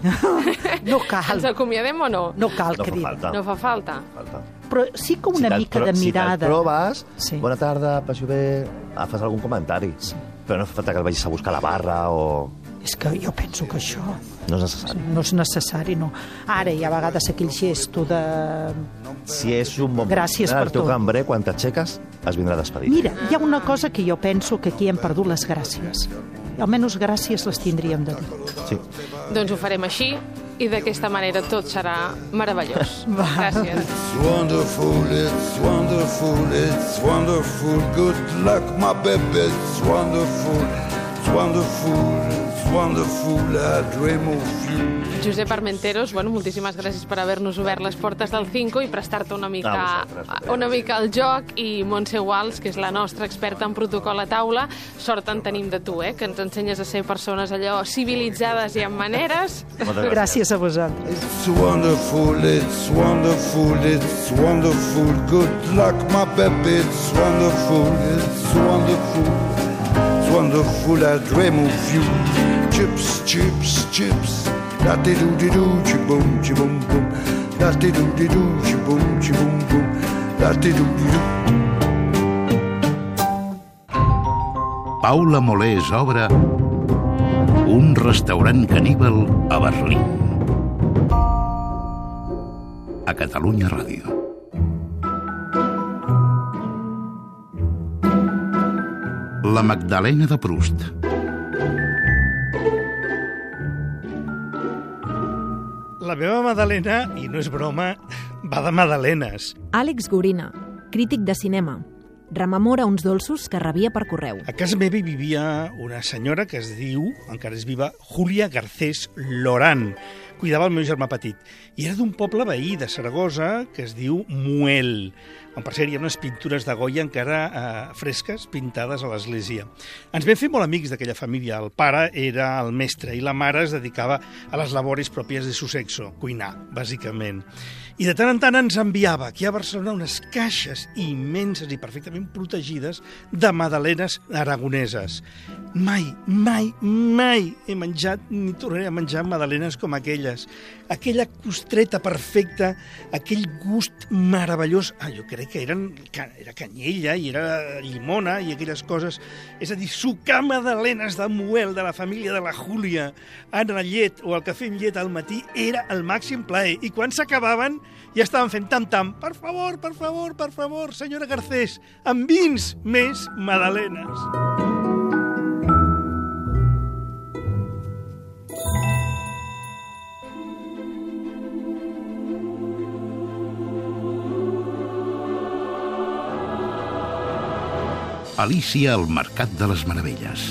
No cal, Ens acomiadem o no? no cal No que fa digui. falta. No fa falta. Falta. Però sí que una te'l mica tro- de Si mirada. te'l trobes, Sí. bona tarda, passi bé, ah, fas algun comentari. Sí. Però no fa falta que el vagis a buscar a la barra o... És que jo penso que això No és necessari. no és necessari, no. Ara hi ha a vegades aquell gesto de... Si és un bon Gràcies moment, per el teu tot. cambrer, quan t'aixeques, es vindrà a despedir. Mira, hi ha una cosa que jo penso que aquí hem perdut les gràcies. Almenys gràcies les tindríem de dir. Sí. Doncs ho farem així i d'aquesta manera tot serà meravellós. Va. Gràcies. It's wonderful, it's wonderful, it's wonderful. Good luck, my baby, it's wonderful, it's wonderful, it's wonderful. I dream of you. Josep Armenteros, bueno, moltíssimes gràcies per haver-nos obert les portes del Cinco i prestar-te una mica, A vosaltres. una mica al joc, i Montse Guals, que és la nostra experta en protocol a taula. Sort en tenim de tu, eh? Que ens ensenyes a ser persones allò civilitzades i amb maneres. Moltes Gràcies a vosaltres. It's wonderful, it's wonderful, it's wonderful. Good luck, my baby, it's wonderful, it's wonderful, it's wonderful. I dream of you. Chips, chips, chips. La-ti-doo-di-doo, chi-boom, chi-boom, boom. La-ti-doo-di-doo, chi-boom, chi-boom, boom. La-ti-doo-di-doo. Paula Molés obre un restaurant caníbal a Berlín. A Catalunya Ràdio. La Magdalena de Proust. La meva Madalena, i no és broma, va de magdalenes. Àlex Gorina, crític de cinema. rememora uns dolços que rebia per correu. A casa meva hi vivia una senyora que es diu, encara és viva, Júlia Garcés Lorán. Cuidava el meu germà petit. I era d'un poble veí de Saragossa que es diu Muel, on per cert hi ha unes pintures de Goya encara eh, fresques pintades a l'església. Ens vam fer molt amics d'aquella família. El pare era el mestre i la mare es dedicava a les labores pròpies de su sexo, cuinar, bàsicament. I de tant en tant ens enviava aquí a Barcelona unes caixes immenses i perfectament protegides de magdalenes aragoneses. Mai, mai, mai he menjat ni tornaré a menjar magdalenes com aquelles. Aquella costreta perfecta, aquell gust meravellós. Ah, jo crec que eren, era canyella i era llimona i aquelles coses. És a dir, sucar magdalenes de Muel, de la família de la Júlia, en la llet o el cafè amb llet al matí era el màxim plaer. I quan s'acabaven ja estaven fent tam-tam. Per favor, per favor, per favor, senyora Garcés, amb vins més magdalenes. Alícia al Mercat de les Meravelles.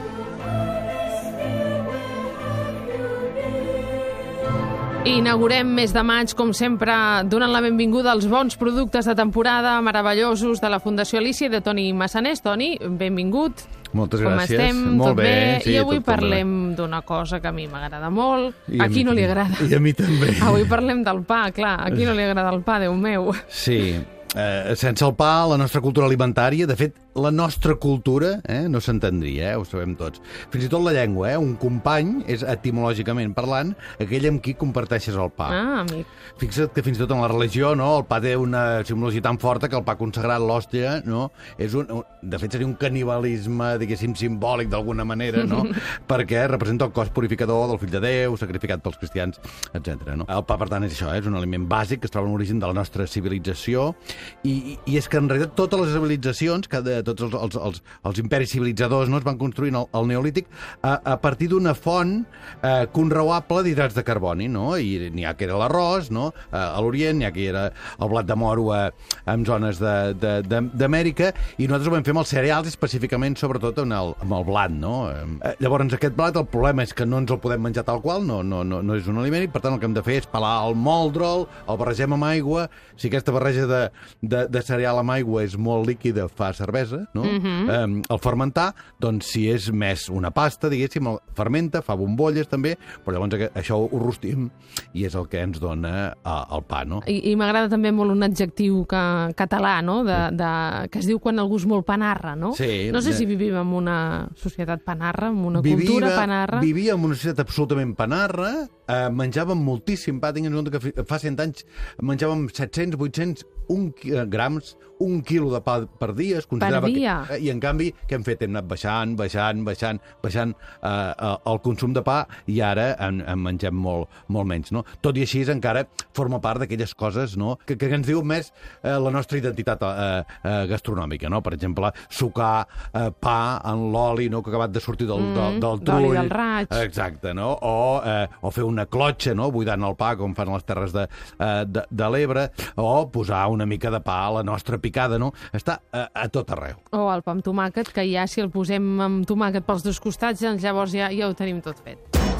Inaugurem mes de maig, com sempre, donant la benvinguda als bons productes de temporada meravellosos de la Fundació Alícia i de Toni Massanés. Toni, benvingut. Moltes Com gràcies. estem? Molt Tot bé? bé, sí, I avui tot, tot parlem d'una cosa que a mi m'agrada molt. I A a qui mi no li també. agrada? I a mi també. Avui parlem del pa, clar. A qui no li agrada el pa, Déu meu? Sí, eh, sense el pa, la nostra cultura alimentària, de fet, la nostra cultura eh, no s'entendria, eh, ho sabem tots. Fins i tot la llengua, eh, un company és, etimològicament parlant, aquell amb qui comparteixes el pa. Ah, amic. Fixa't que fins i tot en la religió, no, el pa té una simbologia tan forta que el pa consagrat, l'hòstia, no, és un, un, de fet seria un canibalisme, diguéssim, simbòlic d'alguna manera, no? Perquè representa el cos purificador del fill de Déu, sacrificat pels cristians, etcètera. No? El pa, per tant, és això, eh? És un aliment bàsic que es troba en l'origen de la nostra civilització i, i és que, en realitat, totes les civilitzacions, cada, tots els, els, els, els imperis civilitzadors no, es van construir al, al Neolític a, a partir d'una font eh, conreuable d'hidrats de carboni, no? I n'hi ha que era l'arròs, no? A l'Orient, n'hi ha que era el blat de moro a, en zones d'Amèrica, i nosaltres ho vam fer amb els cereals, específicament, sobretot, en el, amb el blat, no? Eh, llavors, aquest blat, el problema és que no ens el podem menjar tal qual, no, no, no, no és un aliment, i per tant el que hem de fer és pelar el moldrol, el barregem amb aigua. Si aquesta barreja de, de, de cereal amb aigua és molt líquida, fa cervesa, no? Mm-hmm. eh, el fermentar, doncs, si és més una pasta, diguéssim, el fermenta, fa bombolles també, però llavors això ho rostim i és el que ens dona eh, el pa, no? I, i m'agrada també molt un adjectiu que, català, no? De, de, que es diu quan algú és molt panarra, no? Sí. No sé si vivim en una societat panarra, en una Vivia, cultura panarra. Vivia en una societat absolutament panarra, eh, menjàvem moltíssim pa, tinc en compte que fa cent anys menjàvem set-cents, vuit-cents, un grams, un quilo de pa per dia. Es considerava per dia? Que, I en canvi, què hem fet? Hem anat baixant, baixant, baixant, baixant eh, el consum de pa i ara en, en mengem molt, molt menys, no? Tot i així encara forma part d'aquelles coses, no? que, que ens diuen més eh, la nostra identitat eh, eh, gastronòmica, no? Per exemple, sucar eh, pa en l'oli, no? Que ha acabat de sortir del, mm, del, del trull. L'oli del raig. Exacte, no? O, eh, o fer una clotxa, no? Buidant el pa, com fan a les terres de, eh, de, de l'Ebre, o posar una mica de pa a la nostra picada, no? Està a, a tot arreu. O el pa amb tomàquet, que ja si el posem amb tomàquet pels dos costats, doncs llavors ja, ja ho tenim tot fet.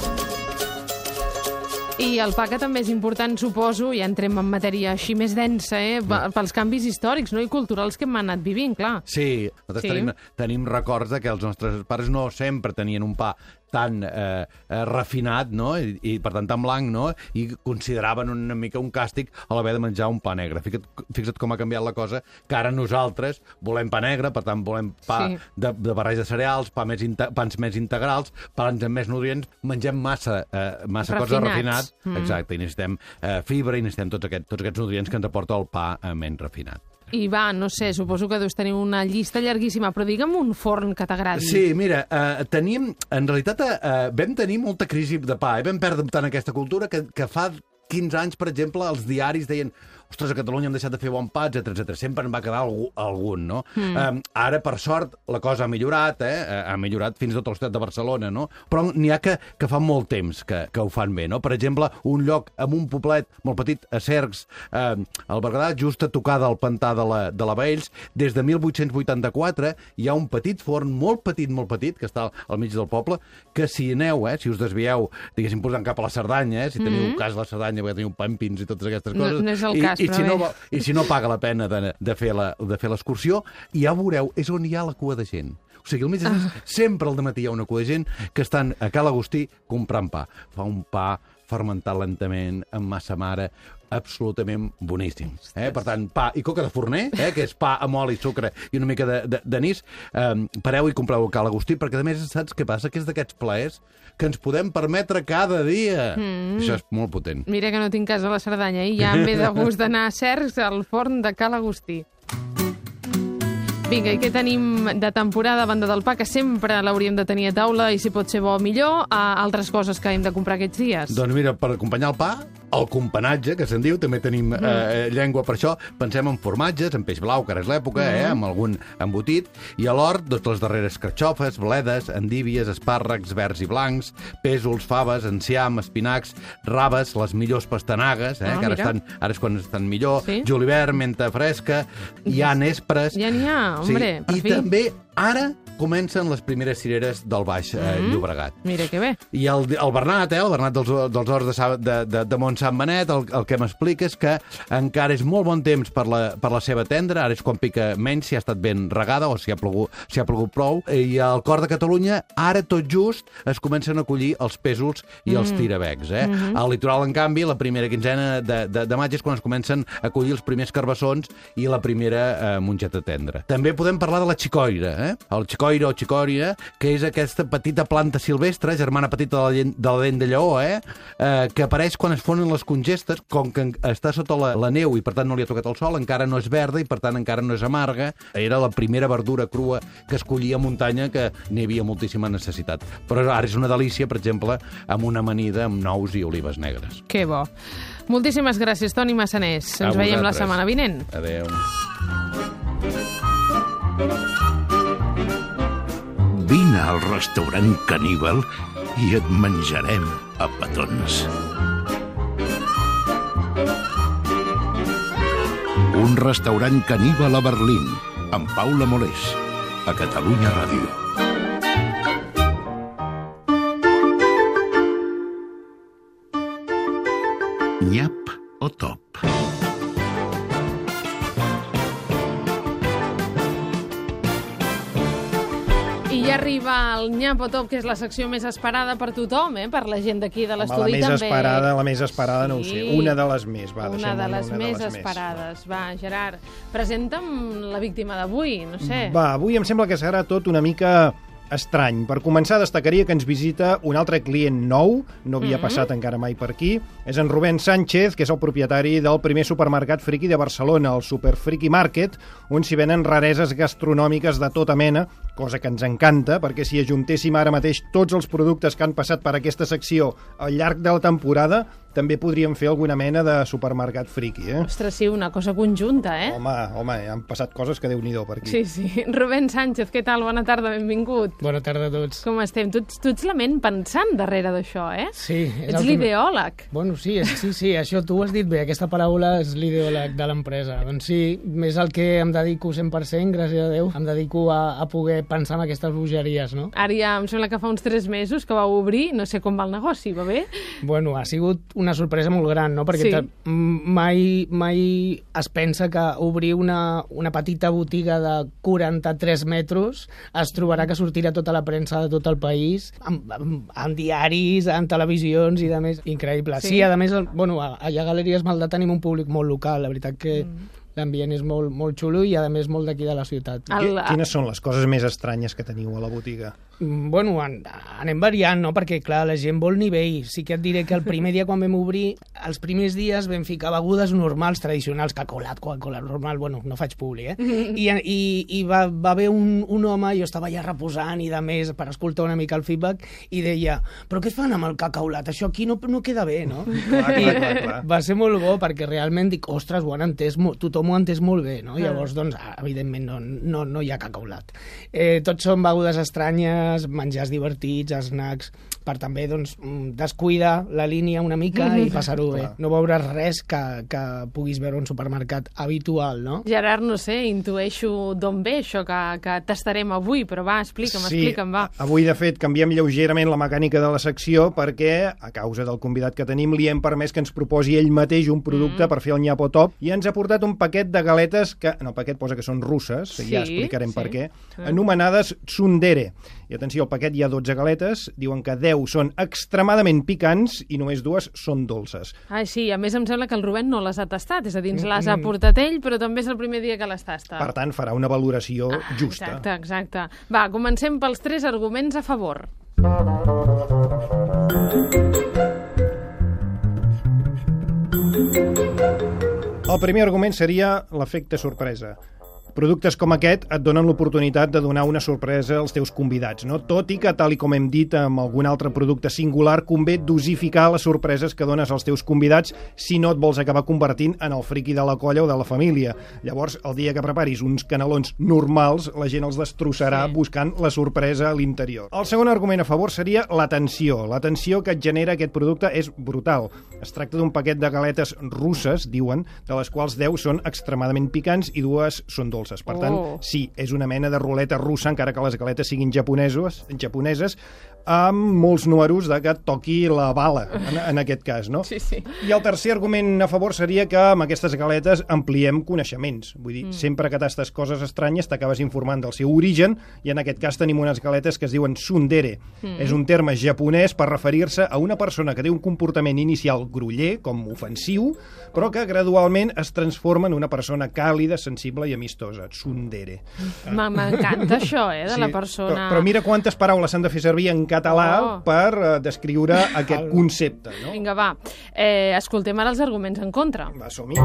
I el pa, que també és important, suposo, ja entrem en matèria així més densa, eh? Pels canvis històrics, no? I culturals que hem anat vivint, clar. Sí, nosaltres sí. Tenim, tenim records de que els nostres pares no sempre tenien un pa tan eh, eh, refinat, no? I, i per tant tan blanc, no? I consideraven una mica un càstig a l'haver de menjar un pa negre. Fixa't, fixa't com ha canviat la cosa, que ara nosaltres volem pa negre, per tant volem pa sí. de, de barreja de cereals, pa més pans més integrals, pans amb més nutrients, mengem massa, eh, massa coses refinat. Mm. Exacte, i necessitem eh, fibra i necessitem tots aquests, tots aquests nutrients que ens aporta el pa eh, menys refinat. I va, no sé, suposo que deus tenir una llista llarguíssima, però digue'm un forn que t'agradi. Sí, mira, eh, tenim, en realitat eh, vam tenir molta crisi de pa, eh? Vam perdre tant aquesta cultura que, que fa quinze anys, per exemple, els diaris deien ostres, a Catalunya hem deixat de fer bon pa, etcètera, etcètera. Sempre en va quedar algú, algun, no? Mm. Um, ara, per sort, la cosa ha millorat, eh? Ha millorat fins i tot a la ciutat de Barcelona, no? Però n'hi ha que, que fa molt temps que, que ho fan bé, no? Per exemple, un lloc amb un poblet molt petit, a Cercs, eh, al Berguedà, just a tocar del pantà de la, de la Baells, des de mil vuit-cents vuitanta-quatre hi ha un petit forn, molt petit, molt petit, que està al mig del poble, que si aneu, eh, si us desvieu, diguéssim, posant cap a la Cerdanya, eh, si teniu Mm. cas a la Cerdanya, perquè teniu pàmpins i totes aquestes No- coses, no és el i, cas, i, però si no, bé. va- i si no paga la pena de, de fer la- de fer l'excursió, ja veureu, és on hi ha la cua de gent. O sigui, al mig de Ah. sempre al dematí hi ha una cua de gent que estan a Cal Agustí comprant pa. Fa un pa fermentat lentament, amb massa mare, absolutament boníssim. Eh? Per tant, pa i coca de forner, eh? que és pa amb oli, sucre i una mica de- de- d'anís, eh, pareu i compreu a Cal Agustí, perquè a més saps què passa? Que és d'aquests plaers que ens podem permetre cada dia. Mm. Això és molt potent. Mira que no tinc casa a la Cerdanya i ja em ve de gust d'anar a Cercs al forn de Cal Agustí. Vinga, i què tenim de temporada a banda del pa, que sempre l'hauríem de tenir a taula i si pot ser bo millor, a altres coses que hem de comprar aquests dies? Doncs mira, per acompanyar el pa, el companatge, que se'n diu, també tenim Mm. eh, llengua per això, pensem en formatges, en peix blau, que ara és l'època, Mm. eh, amb algun embotit, i a l'hort, doncs les darreres carxofes, bledes, endívies, espàrrecs verds i blancs, pèsols, faves, enciam, espinacs, raves, les millors pastanagues, eh, Ah, que ara, mira. estan, ara és quan estan millor, Sí. julivert, menta fresca, hi ha nespres... Ja n'hi ha, hombre, per I fi. també, ara, comencen les primeres cireres del Baix eh, Mm. Llobregat. Mira que bé. I el, el Bernat, eh, el Bernat dels, dels Horts de, Sa- de, de, de Montsant Benet, el, el que m'explica és que encara és molt bon temps per la, per la seva tendra, ara és quan pica menys, si ha estat ben regada o si ha plogut, si ha plogut prou, i al cor de Catalunya, ara tot just es comencen a collir els pèsols i els Mm. tirabecs. Eh? Mhm. Al litoral, en canvi, la primera quinzena de, de, de maig és quan es comencen a collir els primers carbassons i la primera eh, mongeta tendra. També podem parlar de la xicoira, eh? El xicoira o xicòria, que és aquesta petita planta silvestre, germana petita de la, llen- de la dent de lleó, eh? Eh, que apareix quan es fonen les congestes, com que en- està sota la, la neu i per tant no li ha tocat el sol, encara no és verda i per tant encara no és amarga. Era la primera verdura crua que es collia a muntanya, que n'hi havia moltíssima necessitat. Però ara és una delícia, per exemple, amb una amanida amb nous i olives negres. Que bo. Moltíssimes gràcies, Toni Massanés. A Ens veiem la vosaltres. setmana vinent. Adéu. Vine al restaurant Caníbal i et menjarem a petons. Un restaurant caníbal a Berlín, amb Paula Molés, a Catalunya Ràdio. Nyap o top? I ja arriba el Nyapo Top, que és la secció més esperada per tothom, eh? Per la gent d'aquí de Home, la l'estudi més també. esperada, la més esperada, no ho sé. Sí. Una de les més, va, Una deixem-ho de dir, les una més de les esperades. Va, Gerard, presenta'm la víctima d'avui, no sé. Va, avui em sembla que serà tot una mica estrany. Per començar, destacaria que ens visita un altre client nou, no havia Mhm. passat encara mai per aquí. És en Rubén Sánchez, que és el propietari del primer supermercat friki de Barcelona, el Super Friki Market, on s'hi venen rareses gastronòmiques de tota mena, cosa que ens encanta, perquè si ajuntéssim ara mateix tots els productes que han passat per aquesta secció al llarg de la temporada, també podríem fer alguna mena de supermercat friki, eh? Ostres, sí, una cosa conjunta, eh? Home, home, han passat coses que Déu-n'hi-do per aquí. Sí, sí. Rubén Sánchez, què tal? Bona tarda, benvingut. Bona tarda a tots. Com estem? Tu, ets- tu ets la ment pensant darrere d'això, eh? Sí. és Ets el que- l'ideòleg. Bueno, sí, és, sí, sí, això tu ho has dit bé, aquesta paraula és l'ideòleg de l'empresa. Doncs sí, és el que em dedico cent per cent, gràcies a Déu, em dedico a, a poder pensar en aquestes bogeries, no? Ara ja em sembla que fa uns tres mesos que vau obrir, no sé com va el negoci, va bé? Bueno, ha sigut una sorpresa molt gran, no? Perquè Sí. te- m- mai, mai es pensa que obrir una, una petita botiga de quaranta-tres metres es trobarà que sortirà tota la premsa de tot el país, amb, amb, amb diaris, en televisions i de més. Increïble. Sí. Sí, a més, el, bueno, a- allà a Galeries Maldà tenim un públic molt local, la veritat que mm. l'ambient és molt, molt xulo i a més molt d'aquí de la ciutat. Qui- Quines són les coses més estranyes que teniu a la botiga? Bueno, an anem variant, no? Perquè, clar, la gent vol nivell. Sí que et diré que el primer dia quan vam obrir, els primers dies vam ficar begudes normals, tradicionals, cacolat, Coca-Cola normal, bueno, no faig publi, eh? I, i, i va, va haver un, un home, jo estava ja reposant i de més per escoltar una mica el feedback, i deia, però què fan amb el cacaolat? Això aquí no, no queda bé, no? Clar, clar, clar, clar. Va ser molt bo, perquè realment dic, ostres, ho han entès, tothom ho ha entès molt bé, no? Llavors, doncs, evidentment, no, no, no hi ha cacaolat. Eh, tots són begudes estranyes, menjars divertits, snacks, per també doncs, descuidar la línia una mica i passar-ho bé. No veuràs res que, que puguis veure un supermercat habitual, no? Gerard, no sé, intueixo d'on ve això que, que tastarem avui, però va, explica'm, sí, explica'm, va. Avui, de fet, canviem lleugerament la mecànica de la secció perquè, a causa del convidat que tenim, li hem permès que ens proposi ell mateix un producte mm. per fer el nyapo top, i ens ha portat un paquet de galetes que, en el paquet posa que són russes, sí, ja explicarem sí. per què, mm. anomenades tsundere. I atenció, al paquet hi ha dotze galetes, diuen que deu són extremadament picants i només dues són dolces. Ah, sí, a més em sembla que el Rubén no les ha tastat, és a dir, ens les ha portat ell, però també és el primer dia que les tasta. Per tant, farà una valoració ah, justa. Exacte, exacte. Va, comencem pels tres arguments a favor. El primer argument seria l'efecte sorpresa. Productes com aquest et donen l'oportunitat de donar una sorpresa als teus convidats, no? Tot i que, tal i com hem dit amb algun altre producte singular, convé dosificar les sorpreses que dones als teus convidats si no et vols acabar convertint en el friqui de la colla o de la família. Llavors, el dia que preparis uns canelons normals, la gent els destrossarà sí. buscant la sorpresa a l'interior. El segon argument a favor seria la tensió. La tensió que et genera aquest producte és brutal. Es tracta d'un paquet de galetes russes, diuen, de les quals deu són extremadament picants i dues són dolces. Per tant, oh. sí, és una mena de ruleta russa, encara que les galetes siguin japonesos, japoneses, amb molts números de que et toqui la bala, en, en aquest cas, no? Sí, sí. I el tercer argument a favor seria que amb aquestes galetes ampliem coneixements. Vull dir, mm. sempre que tastes coses estranyes t'acabes informant del seu origen, i en aquest cas tenim unes galetes que es diuen tsundere. Mm. És un terme japonès per referir-se a una persona que té un comportament inicial groller, com ofensiu, però que gradualment es transforma en una persona càlida, sensible i amistosa. Tsundere. M'encanta això, eh, de sí, la persona... Però, però mira quantes paraules s'han de fer servir en català oh. per uh, descriure aquest concepte, no? Vinga, va. Eh, escoltem ara els arguments en contra. Va, som-hi.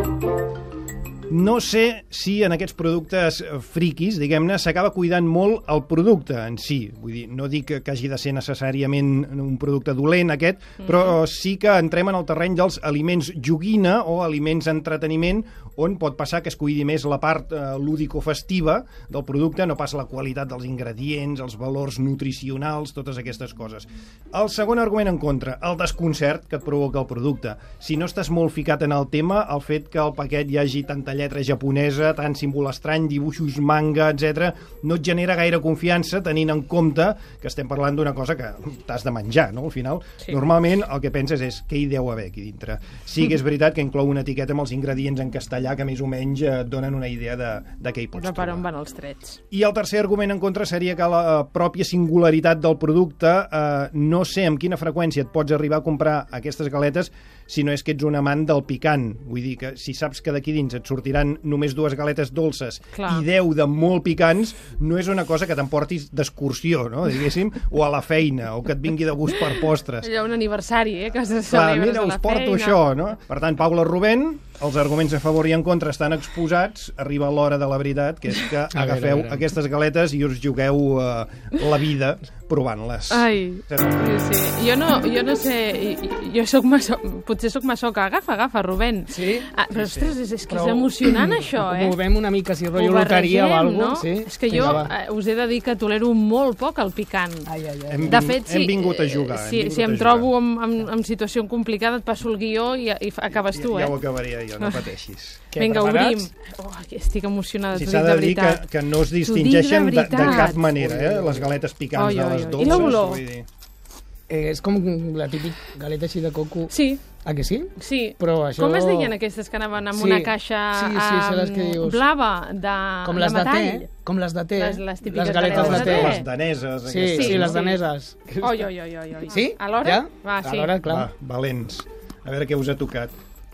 No sé si en aquests productes friquis, diguem-ne, s'acaba cuidant molt el producte en si. Vull dir, no dic que hagi de ser necessàriament un producte dolent aquest, mm-hmm. però sí que entrem en el terreny dels aliments joguina o aliments entreteniment, on pot passar que es cuidi més la part eh, lúdico-festiva del producte, no pas la qualitat dels ingredients, els valors nutricionals, totes aquestes coses. El segon argument en contra, el desconcert que et provoca el producte. Si no estàs molt ficat en el tema, el fet que al paquet hi hagi tanta lletra japonesa, tant símbol estrany, dibuixos manga, etcètera, no et genera gaire confiança tenint en compte que estem parlant d'una cosa que t'has de menjar, no? Al final, sí. Normalment el que penses és què hi deu haver aquí dintre. Sí que és veritat que inclou una etiqueta amb els ingredients en castellà que més o menys et donen una idea de, de què hi pots trobar. trobar. Per on van els trets. I el tercer argument en contra seria que la pròpia singularitat del producte, eh, no sé amb quina freqüència et pots arribar a comprar aquestes galetes si no és que ets un amant del picant. Vull dir que si saps que d'aquí dins et sortiran només dues galetes dolces Clar. i deu de molt picants, no és una cosa que t'emportis d'excursió, no? Diguéssim, o a la feina, o que et vingui de gust per postres. Allò, un aniversari, eh? Que se Clar, celebres mira, a la us porto feina. això, no? Per tant, Paula Rubén, els arguments a favor i en contra estan exposats, arriba l'hora de la veritat, que és que a agafeu veure, a veure. aquestes galetes i us jugueu uh, la vida provant-les. Ai, sí, sí. Jo no, jo no sé, jo soc massa, potser soc massoca. Agafa, agafa, Rubén. Sí? Ah, però, sí, ostres, és, és que però, és emocionant, això, eh? Ho movem una mica, si rotllo loteria o alguna no? cosa. Sí? És que jo eh, us he de dir que tolero molt poc el picant. Ai, ai, ai. Hem, de fet, hem si, vingut a jugar. Si, si em trobo en, en, en situació complicada, et passo el guió i, i acabes tu, ja, eh? Ja ho acabaria jo, no pateixis. Què, Vinga, preparats? obrim. Oh, estic emocionada, Si t'ho s'ha dic de de dir que, veritat. que no es distingeixen de de, de veritat. cap manera, eh? Les galetes picants Oi, de oi, les oi. dolces. I l'olor? Vull dir. Eh, és com la típica galeta així de coco. Sí. Ah, que sí? Sí. Però això... Com es deien aquestes que anaven amb Sí. una caixa Sí, sí, sé les que dius. blava de, Com de les de metall? té, com les de té. Les, les típiques les galetes de té. Les daneses. Sí, aquestes, sí, no? les daneses. Oi, oi, oi, oi, oi. Sí? Alhora? Ja? Va, sí. Alhora, clar. Va, valents. A veure què us ha tocat.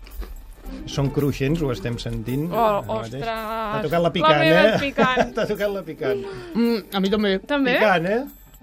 Són cruixents, ho estem sentint. Oh, ostres! T'ha tocat la picant, la meva eh? picant. T'ha tocat la picant. Mm, a mi també. També? Picant, eh?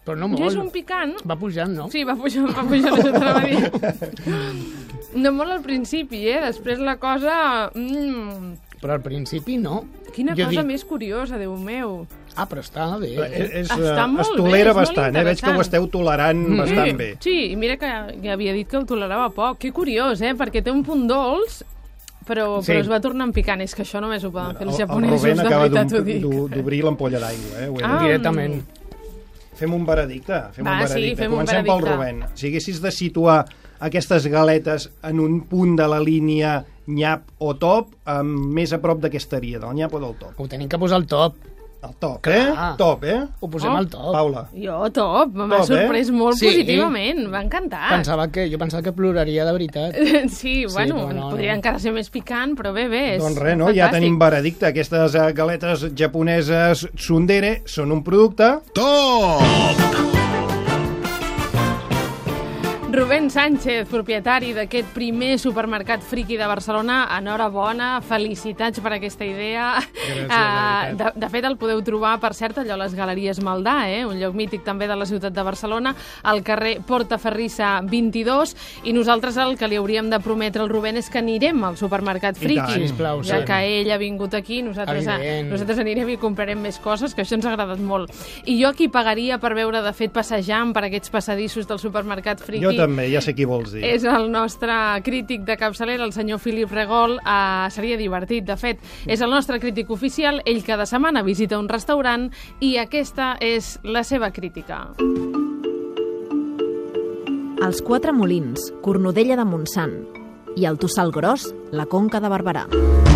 Però no Ja molt. és un picant. Va pujant, no? Sí, va pujant, va pujant, això t'anava a dir. No molt al principi, eh? Després la cosa... Mm. Però al principi no. Quina Jo cosa dic- més curiosa, Déu meu. Ah, però està bé. És, és, Està molt es bé, tolera és molt bastant, eh? Veig que ho interessant. esteu tolerant bastant Sí, bé. sí, i mira que, que havia dit que ho tolerava poc. Que curiós, eh? Perquè té un punt dolç, però, Sí. però es va tornar en picant. És que això només ho poden fer els El, el japonesos, Rubén de acaba veritat d'om- ho dic. d'o- d'obrir l'ampolla d'aigua, eh? Ho he de Ah, dir. Directament. Fem un veredicte. Fem Va, un sí, veredicte. fem un Comencem pel veredicte. Rubén. Si haguessis de situar aquestes galetes en un punt de la línia nyap o top, eh, més a prop de què estaria, del nyap o del top? Ho tenim que posar al top. El top, eh? Clar. Top, eh? Ho posem Oh. al top. Paula. Jo, top, m'ha Top, eh? sorprès molt Sí. positivament, m'ha encantat. Pensava que, jo pensava que ploraria de veritat. Sí, bueno, però no, podria no. encara ser més picant, però bé, bé, és Doncs res, no? Ja fantàstic. tenim veredicte. Aquestes eh, galetes japoneses Tsundere són un producte... Top! Rubén Sánchez, propietari d'aquest primer supermercat friki de Barcelona, enhorabona, felicitats per aquesta idea. Gràcies, Ah, la de, de fet, el podeu trobar, per cert, allò a les Galeries Maldà, eh? Un lloc mític també de la ciutat de Barcelona, al carrer Portaferrissa vint-i-dos, i nosaltres el que li hauríem de prometre al Rubén és que anirem al supermercat I friki. tant, sisplau, ja sí. que ell ha vingut aquí, nosaltres, a, Evident. nosaltres anirem i comprarem més coses, que això ens ha agradat molt. I jo aquí pagaria per veure, de fet, passejant per aquests passadissos del supermercat friki. Jo també, ja sé qui vols dir. És el nostre crític de capçalera, el senyor Filip Regol. Uh, seria divertit, de fet. És el nostre crític oficial. Ell cada setmana visita un restaurant i aquesta és la seva crítica. Els Quatre Molins, Cornudella de Montsant i el Tossal Gros, la Conca de Barberà.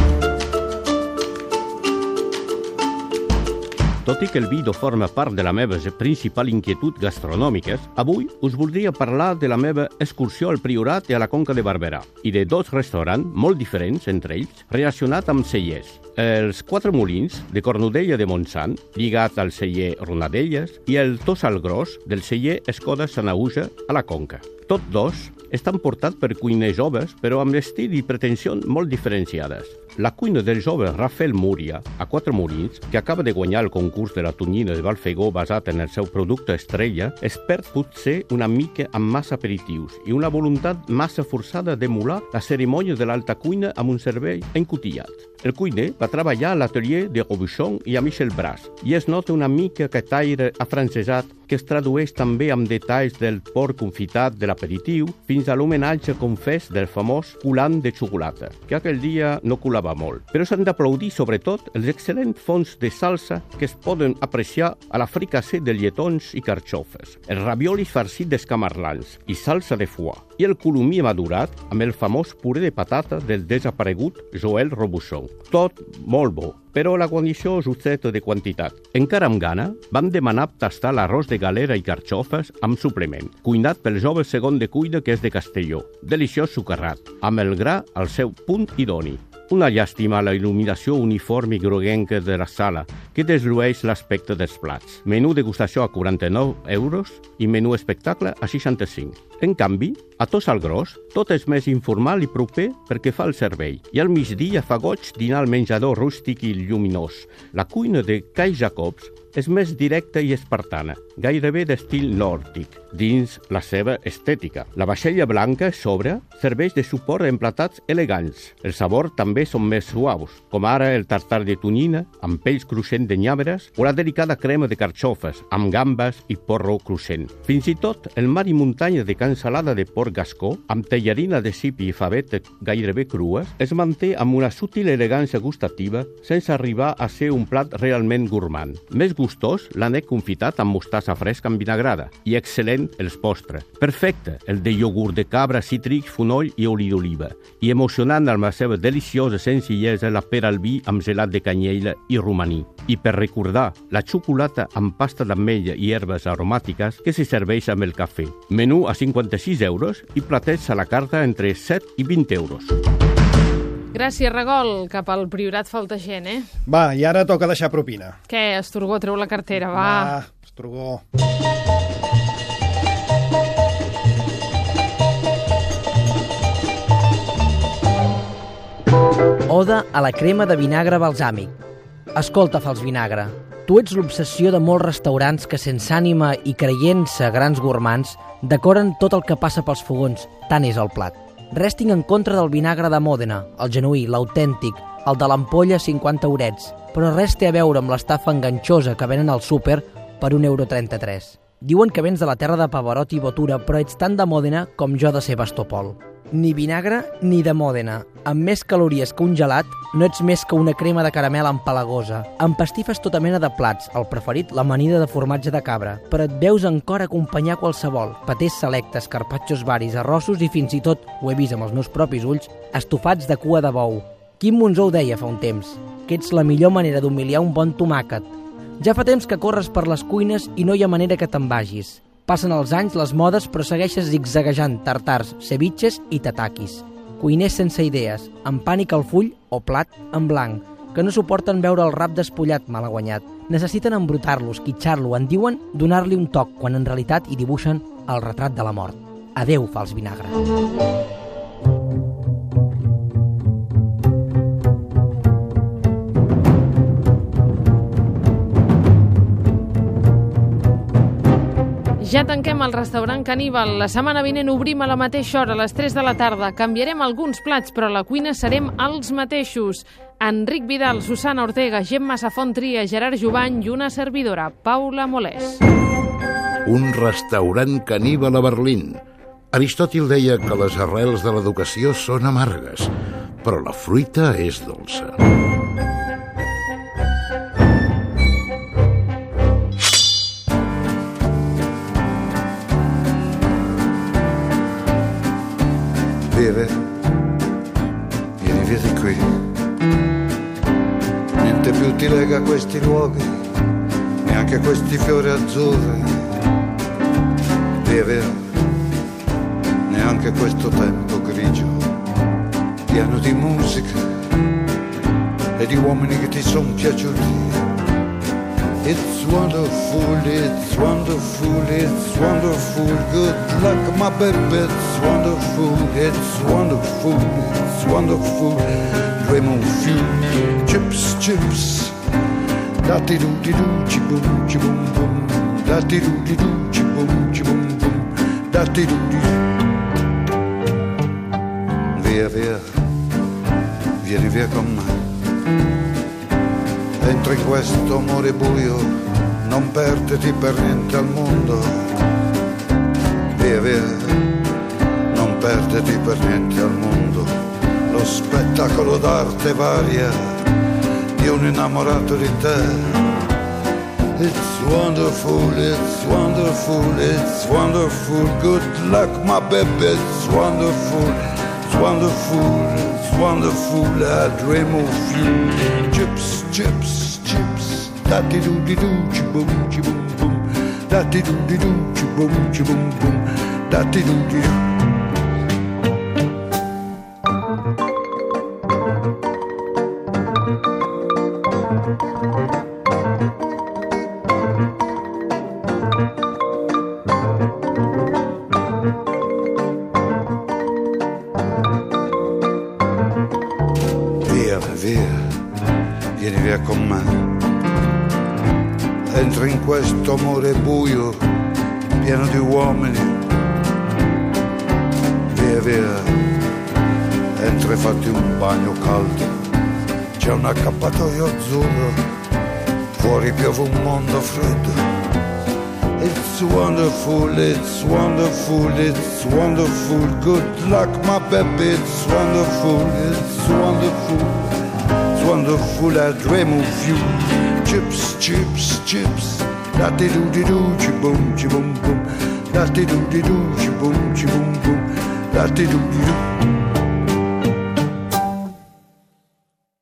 Tot i que el vi no forma part de la meva principal inquietud gastronòmica, avui us voldria parlar de la meva excursió al Priorat i a la Conca de Barberà i de dos restaurants molt diferents entre ells relacionats amb cellers. Els Quatre Molins de Cornudella de Montsant, lligat al celler Ronadelles, i el Tossal Gros del celler Escoda Sanauja a la Conca. Tots dos estan portats per cuiners joves, però amb estil i pretensions molt diferenciades. La cuina del jove Rafael Múria, a Quatre Molins, que acaba de guanyar el concurs de la tonyina de Balfegó basat en el seu producte estrella, es perd potser una mica amb massa aperitius i una voluntat massa forçada d'emular la cerimònia de l'alta cuina amb un servei encotillat. El cuiner va treballar a l'atelier de Robuchon i a Michel Bras, i es nota una mica aquest aire afrancesat que es tradueix també amb detalls del porc confitat de l'aperitiu fins a l'homenatge confés del famós culant de xocolata, que aquell dia no colava molt. Però s'han d'aplaudir sobretot els excel·lents fons de salsa que es poden apreciar a la fricassé de lletons i carxofes, els raviolis farcits d'escamarlans i salsa de foie, i el colomí madurat amb el famós puré de patata del desaparegut Joel Robuchon. Tot molt bo, però la condició justeta de quantitat. Encara amb gana, vam demanar tastar l'arròs de galera i carxofes amb suplement, cuinat pel jove segon de cuina que és de Castelló, deliciós sucarrat, amb el gra al seu punt idoni. Una llàstima la il·luminació uniforme i groguenca de la sala, que deslueix l'aspecte dels plats. Menú degustació a quaranta-nou euros i menú espectacle a seixanta-cinc. En canvi, a Tossal Gros, tot és més informal i proper perquè fa el servei. I al migdia fa goig dinar al menjador rústic i lluminós. La cuina de Kai Jacobs és més directa i espartana, gairebé d'estil nòrdic, dins la seva estètica. La vaixella blanca sobre serveix de suport a emplatats elegants. El sabor també són més suaus, com ara el tartar de tonyina, amb pells cruixent de nyàveres, o la delicada crema de carxofes, amb gambes i porro cruixent. Fins i tot el mar i muntanya de cansalada de porc gascó, amb tallarina de cipi i favet gairebé crues, es manté amb una sutil elegància gustativa sense arribar a ser un plat realment gourmand. Més gustós l'anec confitat amb mostassa fresca amb vinagrada i excel·lent els postres. Perfecte el de iogurt de cabra, cítric, fonoll i oli d'oliva. I emocionant amb la seva deliciosa senzillesa la pera al vi amb gelat de canyella i romaní. I per recordar, la xocolata amb pasta d'ametlla i herbes aromàtiques que se serveix amb el cafè. Menú a cinquanta-sis euros i platets a la carta entre set i vint euros. Gràcies, Regol. Cap al Priorat falta gent, eh? Va, i ara toca deixar propina. Què, Esturgó, treu la cartera, va. Va, Esturgó. Oda a la crema de vinagre balsàmic. Escolta, Fals Vinagre, Tu ets l'obsessió de molts restaurants que, sense ànima i creient-se grans gourmands, decoren tot el que passa pels fogons, tant és el plat. Res tinc en contra del vinagre de Mòdena, el genuí, l'autèntic, el de l'ampolla cinquanta eurets, però res té a veure amb l'estafa enganxosa que venen al súper per un euro trenta-tres. Diuen que vens de la terra de Pavarotti i Botura, però ets tant de Mòdena com jo de Sebastopol. Ni vinagre ni de Mòdena. Amb més calories que un gelat, no ets més que una crema de caramel empalagosa. Empastifes tota mena de plats, el preferit l'amanida de formatge de cabra, però et veus en cor acompanyar qualsevol, patès selectes, carpaccios varis, arrossos i fins i tot, ho he vist amb els meus propis ulls, estofats de cua de bou. Quim Monzó ho deia fa un temps, que ets la millor manera d'humiliar un bon tomàquet. Ja fa temps que corres per les cuines i no hi ha manera que te'n vagis. Passen els anys, les modes, però segueixes zigzaguejant tartars, ceviches i tatakis. Cuiners sense idees, amb pànic al full o plat en blanc, que no suporten veure el rap despullat malaguanyat. Necessiten embrutar-lo, esquitxar-lo, en diuen donar-li un toc, quan en realitat hi dibuixen el retrat de la mort. Adeu, fals vinagre. Ja tanquem el restaurant Caníbal. La setmana vinent obrim a la mateixa hora, a les tres de la tarda. Canviarem alguns plats, però a la cuina serem els mateixos. Enric Vidal, Susana Ortega, Gemma Safont Tria, Gerard Jubany i una servidora, Paula Molés. Un restaurant caníbal a Berlín. Aristòtil deia que les arrels de l'educació són amargues, però la fruita és dolça. Vieni, vieni via di qui. Niente più ti lega a questi luoghi, neanche questi fiori azzurri. Via, via, neanche questo tempo grigio, pieno di musica e di uomini che ti son piaciuti. It's wonderful, it's wonderful, it's wonderful. Good luck, my baby, it's wonderful, it's wonderful, it's wonderful. Dream of you, chips, chips. Da-ti-do-di-do, chi-boom, chi-boom, boom. Da-ti-do-di-do, chi-boom, chi-boom, boom. Da-ti-do-di-do. Via, via, vieni via con me. Entra in questo amore buio, non perderti per niente al mondo. Via, via, non perderti per niente al mondo. Lo spettacolo d'arte varia di un innamorato di te. It's wonderful, it's wonderful, it's wonderful. Good luck, my baby, it's wonderful, it's wonderful, it's wonderful. I dream of you. Chips, chips, chips. Da-ti-do-di-do, chi-boom, chi-boom, boom. Da-ti-do-di-do, chi-boom, chi-boom, boom. Da-ti-do-di-do. Via, via, vieni via con me. Entra in questo amore buio, pieno di uomini. Via, via, entra e fatti un bagno caldo. C'è un accappatoio azzurro, fuori piove un mondo freddo. It's wonderful, it's wonderful, it's wonderful. Good luck, my baby, it's wonderful, it's wonderful, it's wonderful. I dream of you. Chips, chips, chips. Da-ti-do-di-do, chi-boom, chi-boom, boom. Da-ti-do-di-do, chi-boom, chi-boom, boom. Da-ti-do-di-do.